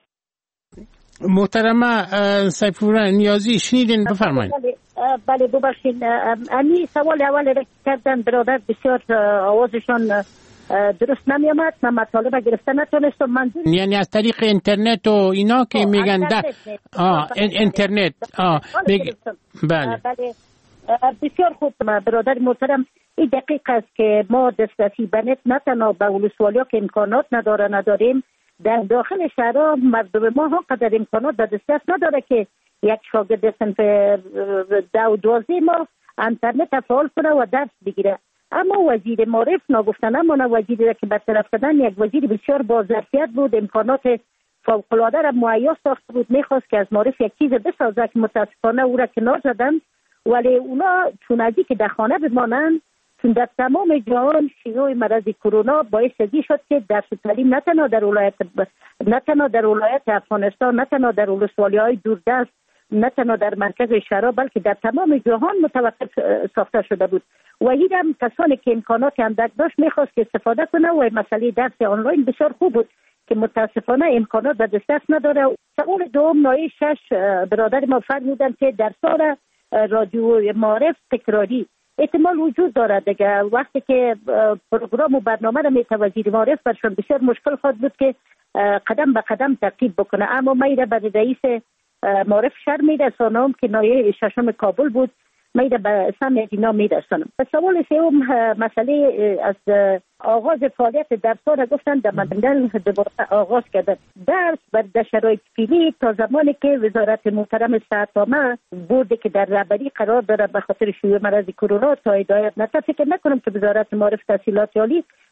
محترمه سیفور نیازی شنیدین، بفرمایید. بله ببخشید، امی سوال اول کردن برادر بسیار آوازشان درست نمی آمد، من مطالبه گرفته نتونستم. منظور یعنی از طریق اینترنت و اینا که میگن ده آه اینترنت آه بگ... بله بله بسیار خوب برادر محترم، این دقیق است که ما دسترسی به نت نه تنها به ولسوالیا که امکانات نداره نداریم، در داخل شهرها مردم ما ها قدر امکانات به دسترس نداره که یک شاگرد صنف ده و دوازده ما اینترنت فعال کنه و درس بگیره. اما وزیر معارف ناگفتن امانه وزیری را که برطرف کردن یک وزیر بسیار با ظرفیت بود، امکانات فوق‌العاده را مهیا ساخته بود، میخواست که از معارف یک چیز بسازه که متاسفانه او را کنار زدن. ولی اونا چون ازی که در خانه بمانند، چون در تمام جهان شیوع مرض کرونا باعث ازی شد که درس و تعلیم نه تنها در ولایت نه تنها در ولایت افغانستان، نه تنها در ولسوالی‌های دوردست، نه تنها در مرکز شهرها، بلکه در تمام جهان متوقف ساخته شده بود. و این هم کسانی که امکانات اندک داشت میخواست که استفاده کنه و مسئله درس آنلاین بسیار خوب بود که متاسفانه امکانات به دسترس نداره. سوال دوم نایه شش برادر ما فرمودن که در سال رادیو معارف تکراری احتمال وجود دارد دیگه. وقتی که پروگرام و برنامه را میته وزیر معارف برشان بسیار مشکل خواهد بود که قدم به قدم ترتیب بکنه. اما من را به رئیس معارف شهر میرسانم که نایه ششم کابل بود، من را به سمع اینا میرسانم. سوال سوم مسئله از آغاز فعالیت درس ها را گفتن در مدنگل دوباره آغاز کردن درس بر شرایط فعلی تا زمانی که وزارت محترم صحت عامه بوده که در رهبری قرار داره به خاطر شیوع مرض کرونا تا هدایت نده. فکر نکنم که وزارت معارف تحصیلات عالی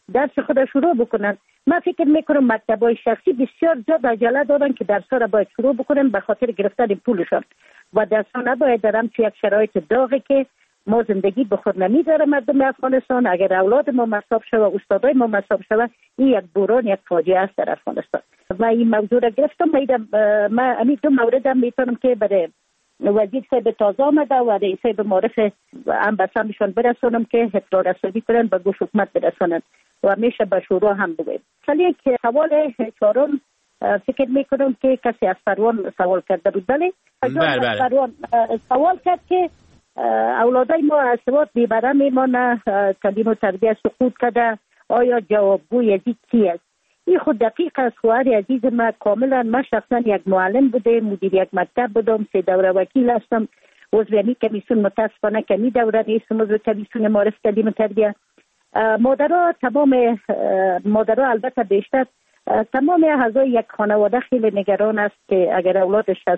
درس خود شروع بکنن. من فکر میکنم مکتب‌های شخصی بسیار زیاد عجله دارن که درس‌ها را باید شروع بکنن به خاطر گرفتن پولشان و درس‌ها نباید در همچین یک شرایط داغی که ما زندگی به خود نمیداره مردم افغانستان. اگر اولاد ما مصاب شود و استادای ما مصاب شود، این یک بحران، یک فاجعه است در افغانستان. و این موضوع را گرفتم. من همین دو مورد هم میتونم که برای وزیر صاحب تازه آمده و رئیس صاحب معرف هم بسامشان برسانم که اطلاع رسانی کنن به گوش حکومت برسانن و همیشه به شورا هم بگویم. ولی که سوال چهارم فکر میکنم که کسی از پروان سوال کرده بود. بله بله پروان سوال کرد که اولادای ما از سواد بیبره میمانه، تعلیم و تربیت سقوط کرده، آیا جوابگوی از این کی است؟ این خود دقیق است. خواهر عزیز ما کاملا، من شخصا یک معلم بوده، مدیر یک مکتب بودم، سه دوره وکیل هستم، عضو امی کمیسیون، متاسفانه کمی دوره نیستم عضو کمیسیون معرف تعلیم و تربیت. مادرها تمام مادرها البته بیشتر تمام اعضای یک خانواده خیلی نگران است که اگر اولادش از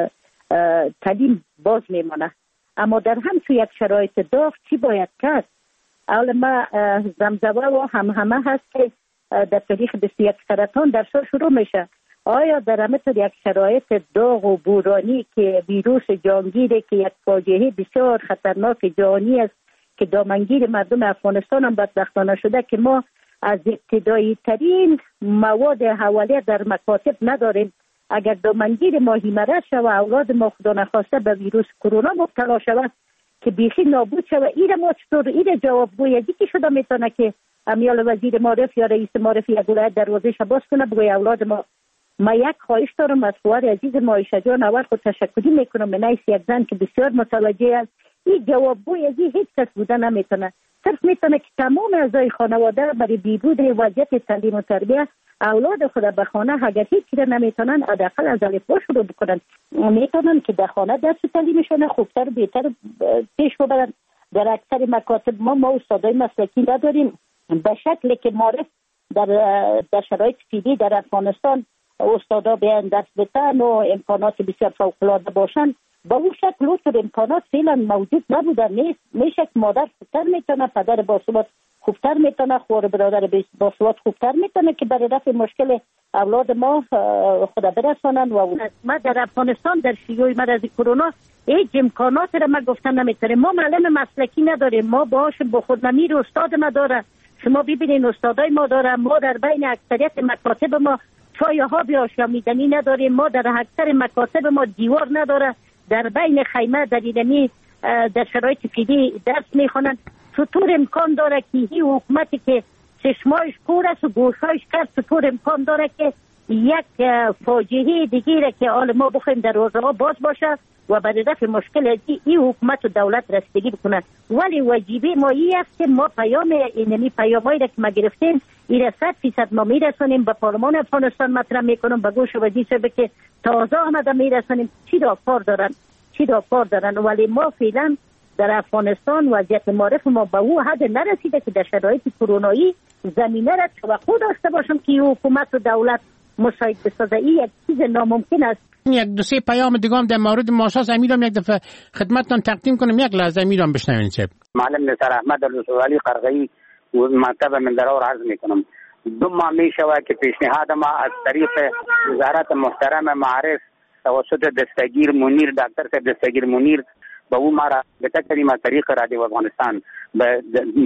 تعلیم باز میمانه، اما در همچون یک شرایط داغ چی باید کرد؟ اول ما زمزمه و هم همه هست که در تاریخ بیست و یک سرطان در سال شروع میشه. آیا در همه یک شرایط داغ و بورانی که ویروس جانگیره که یک فاجعه بسیار خطرناک جهانی است که دامنگیر مردم افغانستان هم بدبختانه شده که ما از ابتدایی ترین مواد حواله در مکاتب نداریم، اگر دامنگیر ما هیمره شود اولاد ما خدا نخواسته به ویروس کرونا مبتلا شود که بیخی نابود شود، این ما چطور این جوابگوی یکی شده میتونه که امیال وزیر معرف یا رئیس معرف یک ولایت دروازه باز کنه بگوی اولاد ما. ما یک خواهش دارم از خواهر عزیز ما عایشه جان اول خود تشکری میکنم به نایس یک زن که بسیار متوجه است. این جوابگوی از هیچ کس بوده نمیتونه، صرف میتونه که تمام اعضای خانواده برای بیبود وضعیت تعلیم و تربیت اولاد خود به خانه اگر هیچ چیز نمیتونن حداقل از الفبا شروع بکنن، میتونن که در خانه درس تعلیمشون خوبتر و بهتر پیش ببرن. در اکثر مکاتب ما ما استادای مسلکی نداریم به شکلی که معرف در در شرایط فعلی در افغانستان استادا بیان درس بدن و امکانات بسیار فوق العاده باشن، با اون شکل و امکانات فعلا موجود نبودن. نیست میشه که مادر خوبتر میتونه، پدر باثبات خوبتر میتونه، خور برادر باثبات خوبتر میتونه که برای رفع مشکل اولاد ما خدا برسانن. و ما در افغانستان در شیوع مرض کرونا هیچ امکانات را ما گفتن نمیتونیم. ما معلم مسلکی نداریم، ما باش با خود نمیر استاد ما داره، شما ببینین استادای ما داره، ما در بین اکثریت مکاتب ما چای ها بیاشامیدنی نداریم، ما در اکثر مکاتب ما دیوار نداره، در بین خیمه در ایدنی در شرایط فیدی درس میخونن. چطور امکان داره که این حکومتی که چشمایش کور است و گوشایش کرد چطور امکان داره که یک فاجعه دیگه که آل ما بخوایم در روزه ها باز باشه و برای رفع مشکل این حکومت و دولت رسیدگی بکنن؟ ولی واجبه ما این است که ما پیام اینمی پیامایی را که ما گرفتیم این صد فیصد ما میرسانیم به پارلمان افغانستان مطرح میکنم به گوش وزیر صاحب که تازه آمده میرسانیم چی را کار دارن چی را کار دارن. ولی ما فعلا در افغانستان وضعیت معرف ما به او حد نرسیده که در شرایط کرونایی زمینه را توقع داشته باشم که حکومت و دولت مساعد بسازه. این یک چیز ناممکن است. یک دو سه پیام دیگه هم در مورد ماساس امیرم یک دفعه خدمتتون تقدیم کنم، یک لحظه امیرم بشنوین. چه معلم نصر احمد الوسوالی قرغی مکتب من در عرض میکنم. دو ماه می شود که پیشنهاد ما از طریق وزارت محترم معارف توسط دستگیر منیر دکتر صاحب دستگیر منیر با او ما را بتکریم از طریق رادیو افغانستان به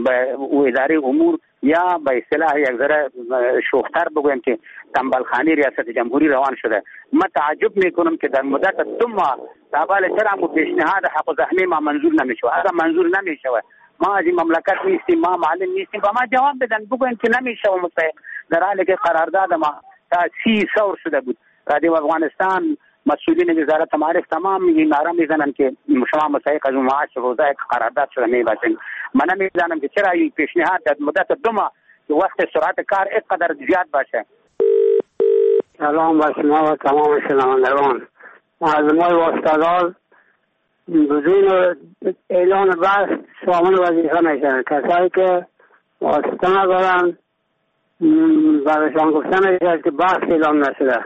اداره امور یا به اصطلاح یک ذره شوختر بگویم که تنبلخانه ریاست جمهوری روان شده. ما تعجب میکنم که در مدت دو ماه تابال چرا پیشنهاد حق زحمه ما منظور نمیشه. اگر منظور نمیشه ما از این مملکت نیستیم، ما معلم نیستیم، با ما جواب بدن بگوین که نمیشه و مستحق، در حالی که قرارداد ما تا سی سور شده بود. رادیو افغانستان مسئولین وزارت معارف تمام این نعره میزنن که شما مستحق از معاش روزه قرارداد شده میباشین. من نمیدانم که چرا این پیشنهاد در مدت دو ماه وقت سرعت کار اینقدر زیاد باشه. سلام بر شما و تمام شنوندگان. معلمان و استادان بدون اعلان بحث شامل وظیفه میشن. کسایی که واسطه ندارن برایشان گفتن میشه که بحث اعلان نشده.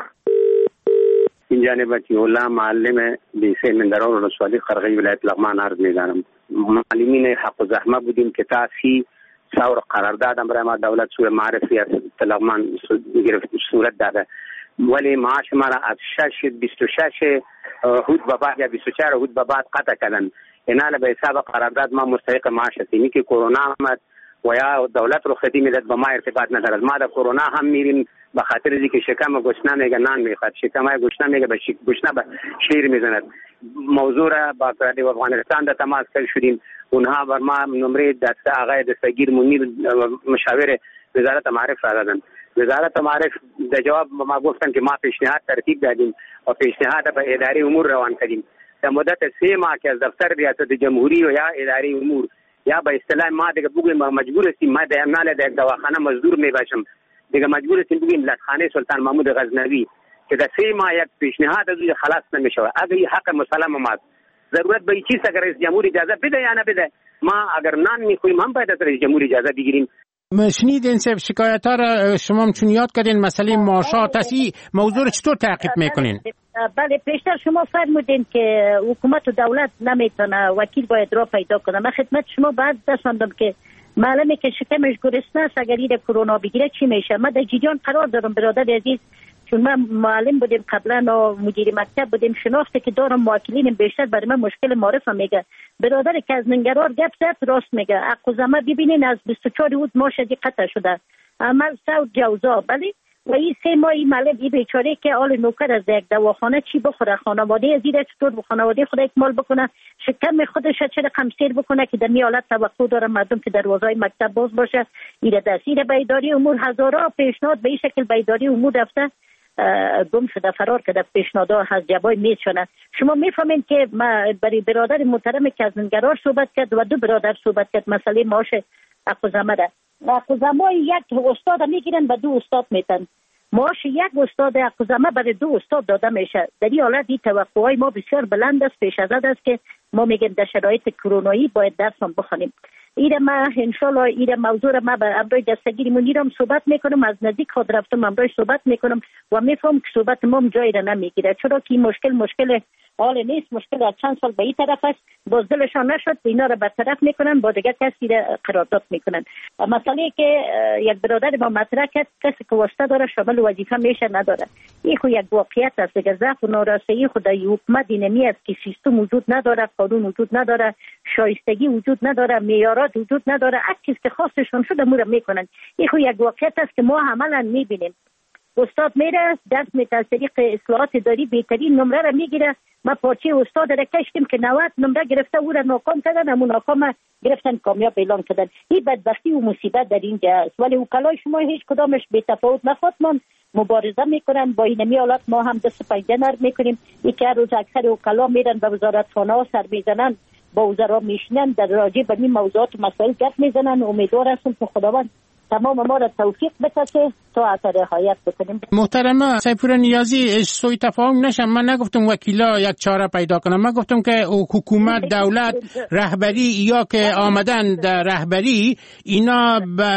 این جانب وکیل الله معلم لیسه مندران ولسوالی قرغی ولایت لغمان عرض می‌دارم. معلمین حق و زحمه بودیم که تا سی ثور قرارداد هم برای ما دولت سوی معرفی از طلاقمان گرفت صورت داده، ولی معاش ما را از شش بیست و شش هود به بعد یا بیست و چهار هود به بعد قطع کردن. اینا به حساب قرارداد ما مستحق معاش هستیم. که کرونا آمد و یا دولت رخصتی میداد با ما ارتباط ندارد. ما در کرونا هم میریم به خاطر اینکه شکم گشنه میگه نان میخواد، شکم گشنه میگه به گشنه به شیر میزند. موضوع را با پرده افغانستان در تماس کل شدیم. اونها بر ما نمره دسته آقای دستگیر منیر مشاور وزارت معارف را دادن. وزارت معارف در جواب ما گفتن که ما پیشنهاد ترتیب دادیم و پیشنهاد به اداره امور روان کردیم. در مدت سه ماه که از دفتر ریاست جمهوری و یا اداره امور یا به اصطلاح ما دیگه بگویم مجبور هستیم ما در امنال در دواخانه مزدور می باشم، دیگه مجبور هستیم بگویم لطخانه سلطان محمود غزنوی که در سه ماه یک پیشنهاد از روی خلاص نمیشه. اگر این حق مسلم ما ضرورت به چیز اگر رئیس جمهور اجازه بده یا نه بده، ما اگر نان میخوریم هم باید از رئیس جمهور اجازه بگیریم. شنیدین سب شکایت ها را شما چون یاد کردین مسئله معاشات هستی، موضوع چطور تعقیب میکنین؟ بله پیشتر شما فرمودین که حکومت و دولت نمیتونه وکیل باید را پیدا کنه. من خدمت شما بعد رساندم که معلومه که شکمش گرسنه است، اگر این کرونا بگیره چی میشه. من در جریان قرار دارم برادر عزیز، چون من معلم بودیم قبلا و مدیر مکتب بودیم، شناخته که دارم موکلین بیشتر برای من مشکل معرفه میگه. برادر که از ننگرهار گپ زد راست میگه. اقوزمه ببینین از بیست و چهار اوت ماشدی قطع شده. عمل سود جوزا بله و این سه ماهی معلم این بیچاره که آل نوکر از یک دواخانه چی بخوره، خانواده از این چطور به خانواده خود اکمال بکنه، شکم خودش چرا خمسیر بکنه که در می حالت توقع داره مردم که دروازهای مکتب باز باشه. این دستیر به اداره امور هزارها پیشنهاد به این شکل به اداره امور رفته گم شده فرار کرده، پیشنهادها از جوای میز شده. شما میفهمین که ما برای برادر محترم که از ننگرهار صحبت کرد و دو برادر صحبت کرد مسئله معاش اقوزمه ده. اقوزمه یک استاد میگیرن و دو استاد میتن. معاش یک استاد اقوزمه برای دو استاد داده میشه. در این حالت این توقعهای ما بسیار بلند است، پیش از است که ما میگیم در شرایط کرونایی باید درس هم بخونیم. ایره ما انشالله ایره موضوع ما به امروی دستگیری منیرم صحبت میکنم، از نزدیک خود رفتم امروی صحبت میکنم و میفهم که صحبت ما جایی را نمیگیره، چرا که این مشکل مشکل حال نیست، مشکل از چند سال به این طرف است. باز دلشان نشد اینا را برطرف میکنن، با دیگر کسی را قرارداد میکنن. مسئله که یک برادر ما مطرح کرد کسی که واسطه داره شامل وظیفه میشه نداره، این خو یک واقعیت است. دیگه ضعف و نارسایی خود در حکومت اینمی است که سیستم وجود نداره، قانون وجود نداره، شایستگی وجود نداره، معیارات وجود نداره، هر چیز که خواستشون شده مورا میکنن. این خو یک واقعیت است که ما عملا میبینیم. استاد میره درس میده از طریق اصلاحات اداری بهترین نمره را میگیره. ما پارچه استاد را کشتیم که نود نمره گرفته او را ناکام کردن، همون ناکام گرفتن کامیاب اعلان کردن. این بدبختی و مصیبت در اینجا است. ولی وکلای شما هیچ کدامش بی تفاوت نخواد من مبارزه میکنن با اینمی حالات. ما هم دست پنجه نرم میکنیم. یک روز اکثر وکلا میرن به وزارتخانه ها سر میزنن، با وزرا میشنن در راجع به این موضوعات و مسائل گپ میزنن. امیدوار هستم که خداوند تمام ما را توفیق بده تا اثر رعایت بکنیم. محترمه سیپور نیازی، سوء تفاهم نشم، من نگفتم وکیلا یک چاره پیدا کنم، من گفتم که حکومت دولت رهبری یا که آمدن در رهبری اینا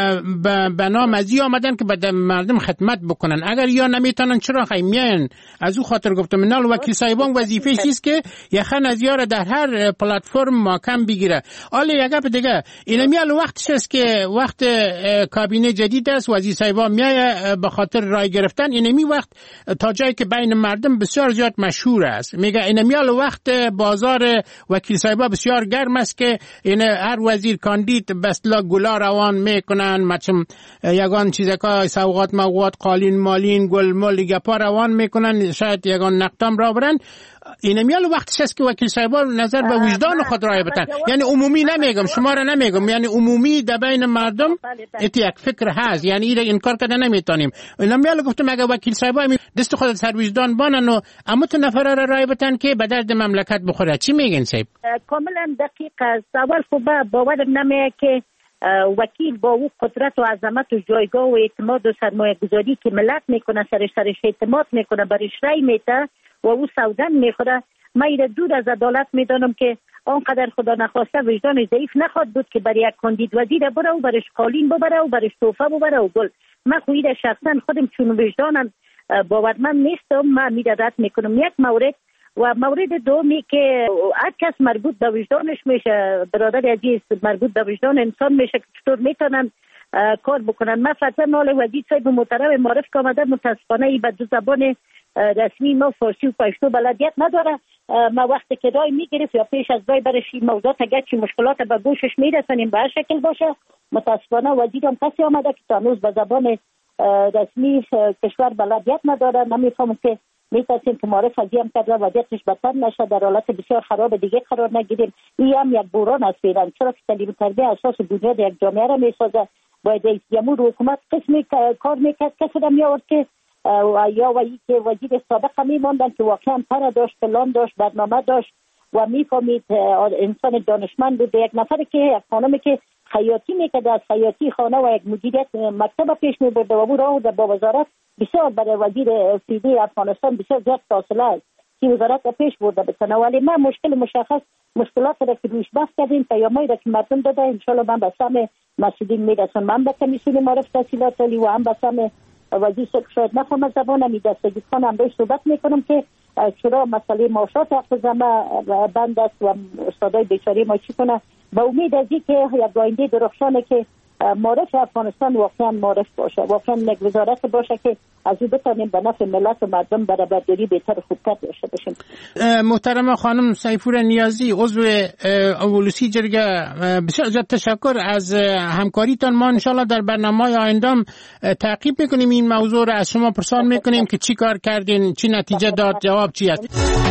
به نام ازی آمدن که به مردم خدمت بکنن. اگر یا نمیتونن چرا خیمین؟ از او خاطر گفتم نال وکیل صاحبان وظیفه چیست که یخن از یار در هر پلتفرم ماکم بگیره. حالا یک گپ دیگه، اینا میال وقتش است که وقت کابینه جدید است، وزیر صاحبان میای به خاطر رای گرفتن. اینمی وقت تا جایی که بین مردم بسیار زیاد مشهور است. میگه اینمیال وقت بازار وکیل صاحبا بسیار گرم است که این هر وزیر کاندید بسلا گلا روان میکنن، مثلا یگان چیزکا سوغات مواد قالین مالین گل مال گپا روان میکنن، شاید یگان نقطام را برن. اینمیال وقتش است که وکیل صاحبا نظر به وجدان خود رای بتن. یعنی عمومی نمیگم، شما را نمیگم، یعنی عمومی در بین مردم ات یک فکر هست، یعنی این انکار کردن نمیتونیم. اینمیال گفتم اگه وکیل صاحبا دست خود سر وجدان بانن و اما تو نفر را رای بتن که به درد مملکت بخوره. چی میگین صاحب؟ کاملا دقیق است. اول خب باورم نمیاد که وکیل با او قدرت و عظمت و جایگاه و اعتماد و سرمایه گذاری که ملت میکنه سرش سرش اعتماد میکنه برش رای میده و او سودن میخوره. من ایره دور از عدالت میدانم که آنقدر خدا نخواسته وجدان ضعیف نخواد بود که برای یک کاندید وزیر بره و برش قالین ببره و برش توفه ببره و گل. من خویده شخصا خودم چون وجدانم باورمند نیستم، من میره رد میکنم. یک مورد و مورد دومی که هر کس مربوط به وجدانش میشه، برادر عزیز، مربوط به وجدان انسان میشه که چطور میتونن کار بکنن. من فرضاً نال وزیر صاحب محترم معرف که آمده متاسفانه ای به دو زبان رسمی ما فارسی و پشتو بلدیت نداره. ما وقتی که رای میگرفت یا پیش از رای برش این موضوعات اگر چی مشکلات به گوشش میرسنیم به هر شکل باشه، متاسفانه وزیر هم کسی آمده که تانوز به زبان رسمی کشور بلدیت نداره. نمیفهمم که میتونیم که معرف ازی هم کرده وضعیتش بدتر نشه، در حالت بسیار خراب دیگه قرار نگیریم. این هم یک بحران است فعلا، چرا که تعلیم تربیه اساس بنیاد یک جامعه را میسازه. باید یمود حکومت قسمی کار میکرد کسی را میآورد که یا وی که وزیر سابق میماندن که واقعا پر داشت، پلان داشت، برنامه داشت و میفهمید انسان دانشمند بود. یک نفر که یک خانمی که خیاطی میکرد، از خیاطی خانه و یک مدیریت مکتب پیش میبرد و او را با وزارت بسیار برای وزیر فیدی افغانستان بسیار زیاد فاصله است که وزارت پیش برده بکنه. ولی ما مشکل مشخص مشکلات را که روش بحث کردیم، پیامایی را که مردم داده انشالله من به سم مسئولین میرسون. من به کمیسیون معرف تحصیلات عالی و هم به سم وزیر صاحب شاید نفهم زبان همی دستگیر خانم بهش صحبت میکنم که چرا مسئله معاشات حق زمه بند است و استادای بیچاره ما چی کنه. با امید از این که یک آینده درخشانه که معرف افغانستان واقعا معرف باشه، واقعا یک وزارت باشه که از این بتانیم به نفع ملت و مردم برابرداری بهتر و خوبتر داشته باشیم. محترم خانم سیفور نیازی، عضو اولوسی جرگه، بسیار زیاد تشکر از همکاریتان. ما انشالله در برنامه آینده تعقیب میکنیم این موضوع را، از شما پرسان میکنیم که چی کار کردین، چی نتیجه داد، جواب چی است.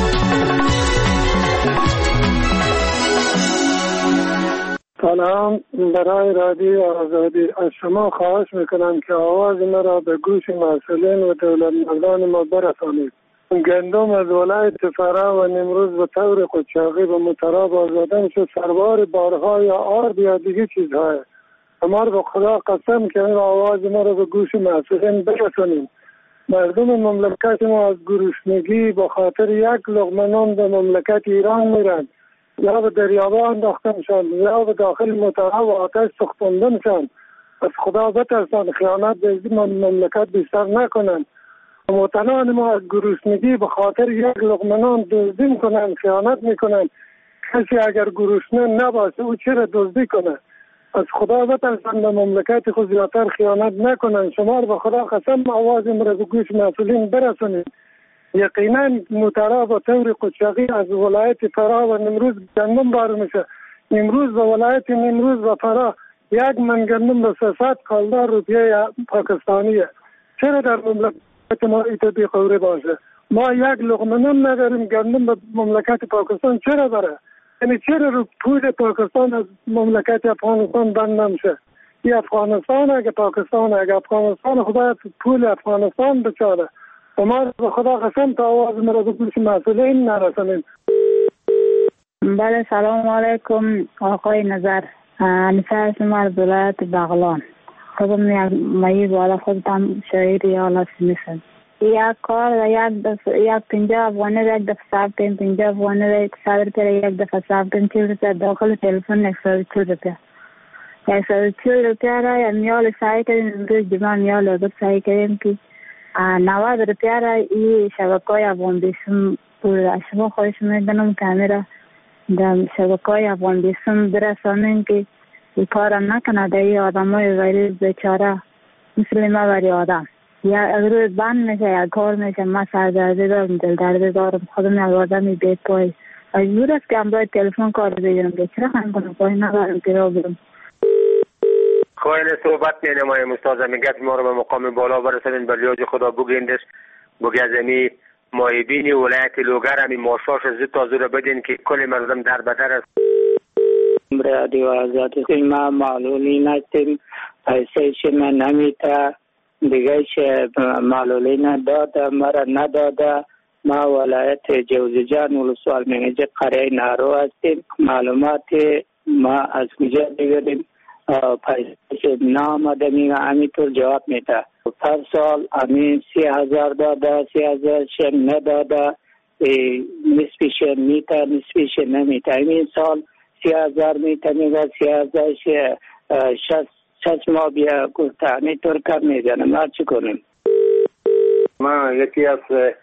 سلام، برای رادیو آزادی از شما خواهش میکنم که آواز مرا به گوش مسئولین و دولت مردان ما برسانید. گندم از ولایت فرا و نمروز به طور قاچاقی به متراب آزادن شد، سربار بارها یا آرد یا دیگه چیزهای. اما به خدا قسم که این آواز مرا به گوش مسئولین برسانید. مردم مملکت ما از گرسنگی به خاطر یک لقمه نان به مملکت ایران میرند، یا به دریابه انداخته میشن، یا به داخل متراب و آتش سوختنده میشن. از خدا بترسن، خیانت به این مملکت بیشتر نکنن. متنان ما از گرسنگی به خاطر یک لقمه نان دزدی میکنن، خیانت میکنن. کسی اگر گرسنه نباشه او چرا دزدی کنه؟ از خدا بترسن، به مملکت خود زیادتر خیانت نکنن. شما به خدا قسم آواز ما را به گوش مسئولین برسونید. یقینا متراب و طور قاچاقی از ولایت فرا و نمروز گندم بار میشه. امروز به ولایت نمروز و فرا یک من گندم به سیصد کالدار روپیه پاکستانیه. چرا در مملکت ما ایت بی قوری باشه؟ ما یک لقمه نان نداریم، گندم به مملکت پاکستان چرا بره؟ یعنی چرا رو پول پاکستان از مملکت افغانستان بند نمیشه؟ ای افغانستان اگه پاکستان اگه افغانستان خدا پول افغانستان بچاله. ما به خدا قسم تا آواز مرا به گوش مسئولین نرسانیم. بله، سلام علیکم آقای نظر. انیسه هستم از ولایت بغلان. خودم یک مایی بالا خودم شاعری حالا میشم. یک کار یک دفعه یک پنجاه افغانی را یک دفعه صرف کنیم، پنجاه افغانی را یک صد روپیه را یک دفعه صرف کنیم، چیز روپیه داخل تلفن یک صد چل روپیه یک صد چل روپیه را یا میال سعی کردیم. امروز جمعه میال رو سعی کردیم که نود روپیه را این شبکه های افغان بیسم بود. شما خواهش میکنم که همه را در شبکه های افغان بیسم برسانیم که این کار را نکنه. در این آدم های ویروس بیچاره مثل ما بری آدم یا اگر بند میشه یا کار میشه، ما سردرده دارم، دل درده دارم، خودم یک آدمی بیت پای مجبور است که هم باید تلفن کار بگیرم که چرا خواهیم کنم پای ندارم که را برم. خواهین صحبت می نمایم استاد میگفت ما رو به مقام بالا برسانین، بر لیاج خدا بگیندش بگی از امی مایبینی ولایت لوگر همی ماشاش زد تازو رو بدین که کل مردم در بدر است. رادیو آزادی ما معلولی نستیم، پیسهش من نمیتا دیگه شه معلولی نداده، مرا نداده. ما ولایت جوزجان ولسوال منیجه قریه نارو هستیم. معلومات ما از کجا بگیریم؟ پیسه نامده میگه همینطور جواب میده. هر سال همین سی هزار داده، سی هزار شن نداده، نصفیش میته نصفیش نمیته. همین سال سی هزار میته میگه سی هزار شست شست ما بیا گفته همینطور کم میزنه. ما چی کنیم؟ ما یکی از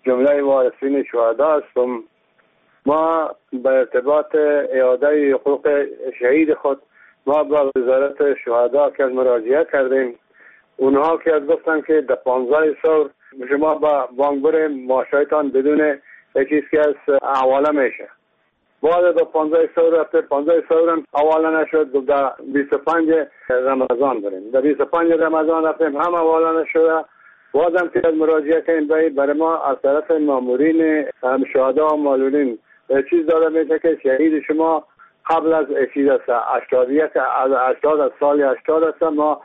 جمله وارثین شهدا هستم. ما به ارتباط اعاده حقوق شهید خود ما با وزارت شهدا که مراجعه کردیم. اونها که از گفتن که در پانزده سال شما با بانکبر معاشایتان بدون چیز که از حواله میشه. بعد در پانزده سال رفته، پانزده سال هم حواله نشد. در بیست و پنج رمضان بریم، در بیست و پنج رمضان رفتیم هم حواله نشده. بعدم که از مراجعه کردیم برای ما از طرف مامورین شهدا و معلولین چیز داده میشه که شهید شما قبل از چیز است هشتاد از هشتاد از سال هشتاد است. ما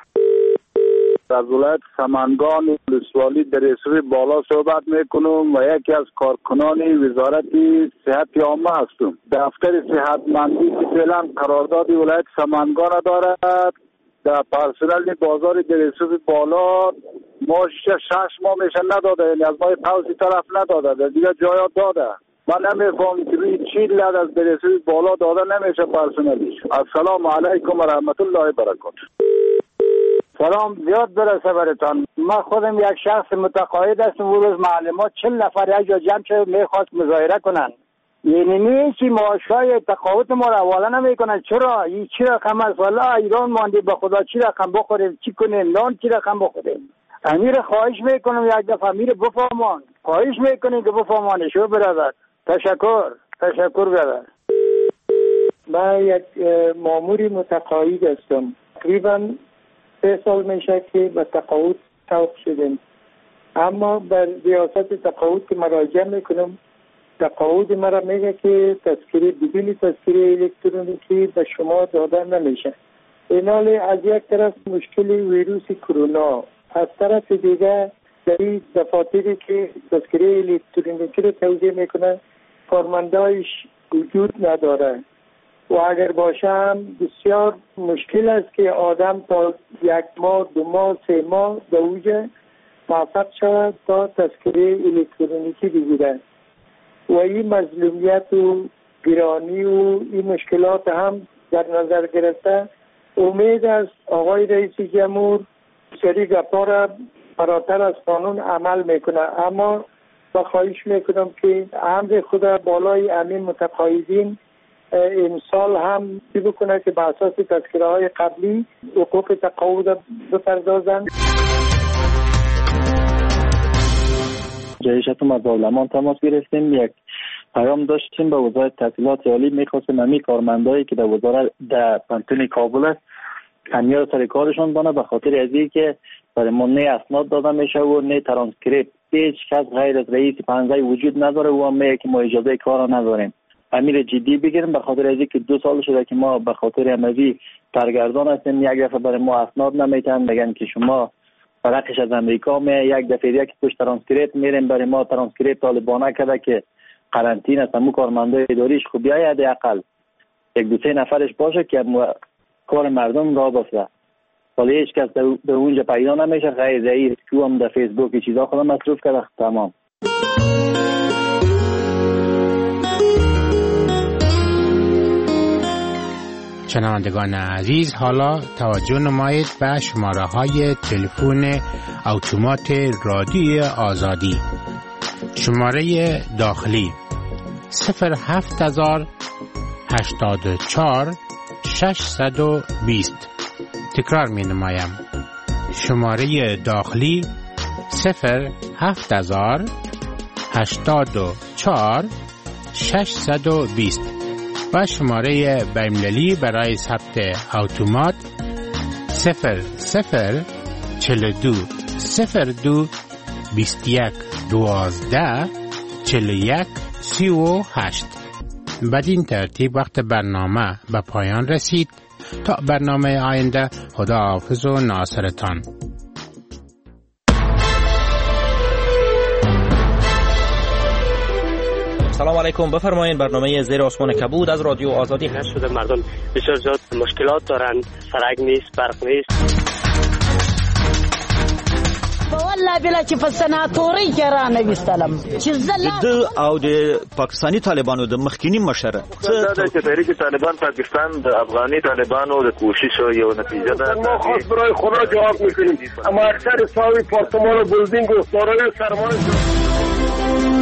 از ولایت سمنگان ولسوالی در رسوی بالا صحبت میکنم و یکی از کارکنان وزارت صحت عامه هستم. دفتر صحتمندی که فعلا قرارداد ولایت سمنگان دارد در پرسنل بازار در رسوی بالا ما شش ماه میشه نداده، یعنی از ماه پوزی طرف نداده، در دیگه جایات داده. من نمیفهم که روی چی لد از در رسوی بالا داده نمیشه پرسنلش. السلام علیکم و رحمت الله و برکاته. سلام، زیاد برسه برتان. من خودم یک شخص متقاعد هستم. اون روز معلمات چل نفر یک جا جمع شد میخواست مظاهره کنن. یعنی نیچی معاشای تقاعد ما را حواله نمیکنن. چرا؟ این چی رقم است؟ والا ایران ماندی، به خدا چی رقم بخوریم؟ چی کنیم؟ نان چی رقم بخوریم؟ امیر خواهش میکنم یک دفعه امیر بفهمان. خواهش میکنیم که بفهمانه. شو برادر. تشکر. تشکر برادر. من یک ماموری متقاعد هستم. تقریبا سه سال میشه که به تقاعد توقف شدیم، اما بر ریاست تقاعد که مراجعه میکنم تقاعد مرا میگه که تذکره بدون تذکره الکترونیکی به شما داده نمیشه. اینالی از یک طرف مشکل ویروس کرونا، از طرف دیگه در این دفاتری که تذکره الکترونیکی رو توزیع میکنه کارمندایش وجود نداره و اگر باشه هم بسیار مشکل است که آدم تا یک ماه دو ماه سه ماه به اوج موفق شود تا تذکره الکترونیکی بگیرد و این مظلومیت و گرانی و این مشکلات هم در نظر گرفته امید است آقای رئیس جمهور سری گپا را فراتر از قانون عمل میکنه. اما با خواهش میکنم که امر خدا بالای امین متقاعدین امسال هم چی بکنه که به اساس تذکره های قبلی حقوق تقاعد بپردازند. جایشتون از دولمان تماس گرفتیم، یک پیام داشتیم به وزارت تحصیلات عالی، میخواستیم همی کارمندایی که در وزارت در پانتون کابل است همیار سر کارشون بانه به خاطر از این که برای ما نه اسناد داده میشه و نه ترانسکریپت. هیچ کس غیر از رئیس پنزه وجود نداره و هم که ما اجازه کار نداریم. امیر جدی بگیریم به خاطر از که دو سال شده که ما به خاطر امروی سرگردان هستیم. یک دفعه برای ما اسناد نمیتن، میگن که شما برقش از امریکا می یک دفعه یک توش ترانسکریپت میریم برای ما ترانسکریپت طالبانه کرده که قرنطینه است. همون کارمندای اداریش خوب بیاید حداقل یک دو سه نفرش باشه که کار مردم را بفره. ولی هیچ کس در اونجا پیدا نمیشه غیر رئیس که هم در فیسبوک چیزا خودم مصروف کرده. تمام. شنوندگان عزیز، حالا توجه نمایید به شماره های تلفن اتومات رادیوی آزادی. شماره داخلی صفر هفت هزار هشتاد و چهار ششصد و بیست. تکرار می نمایم. شماره داخلی صفر هفت هزار هشتاد و چهار ششصد و بیست و شماره بین‌المللی برای ثبت اتومات صفر صفر چهل و دو صفر دو بیست و یک دوازده چهل و یک سی و هشت. بدین ترتیب وقت برنامه به پایان رسید. تا برنامه آینده، خدا حافظ و ناصرتان. سلام علیکم، بفرمایید. برنامه زیر آسمان کبود از رادیو آزادی هست. شده مردم بسیار زیاد مشکلات دارن، سرک نیست، برق نیست. والله بلا چې په سناتوري کې را نویستلم چې زلا د او د پاکستاني طالبانو د مخکینی مشر څه د تحریک طالبان پاکستان د افغاني طالبانو د کوشش یو نتیجه ده. ما خاص برای خدا جواب میکنیم، اما اکثر ساوی پارتمان و بلدینگ و سارای سرمایه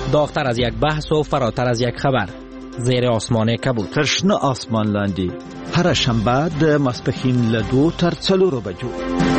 داغتر از یک بحث و فراتر از یک خبر، زیر آسمان کبود. ترشنه آسمان لاندی هر شنبه د ماسپښین له دوو تر څلورو بجو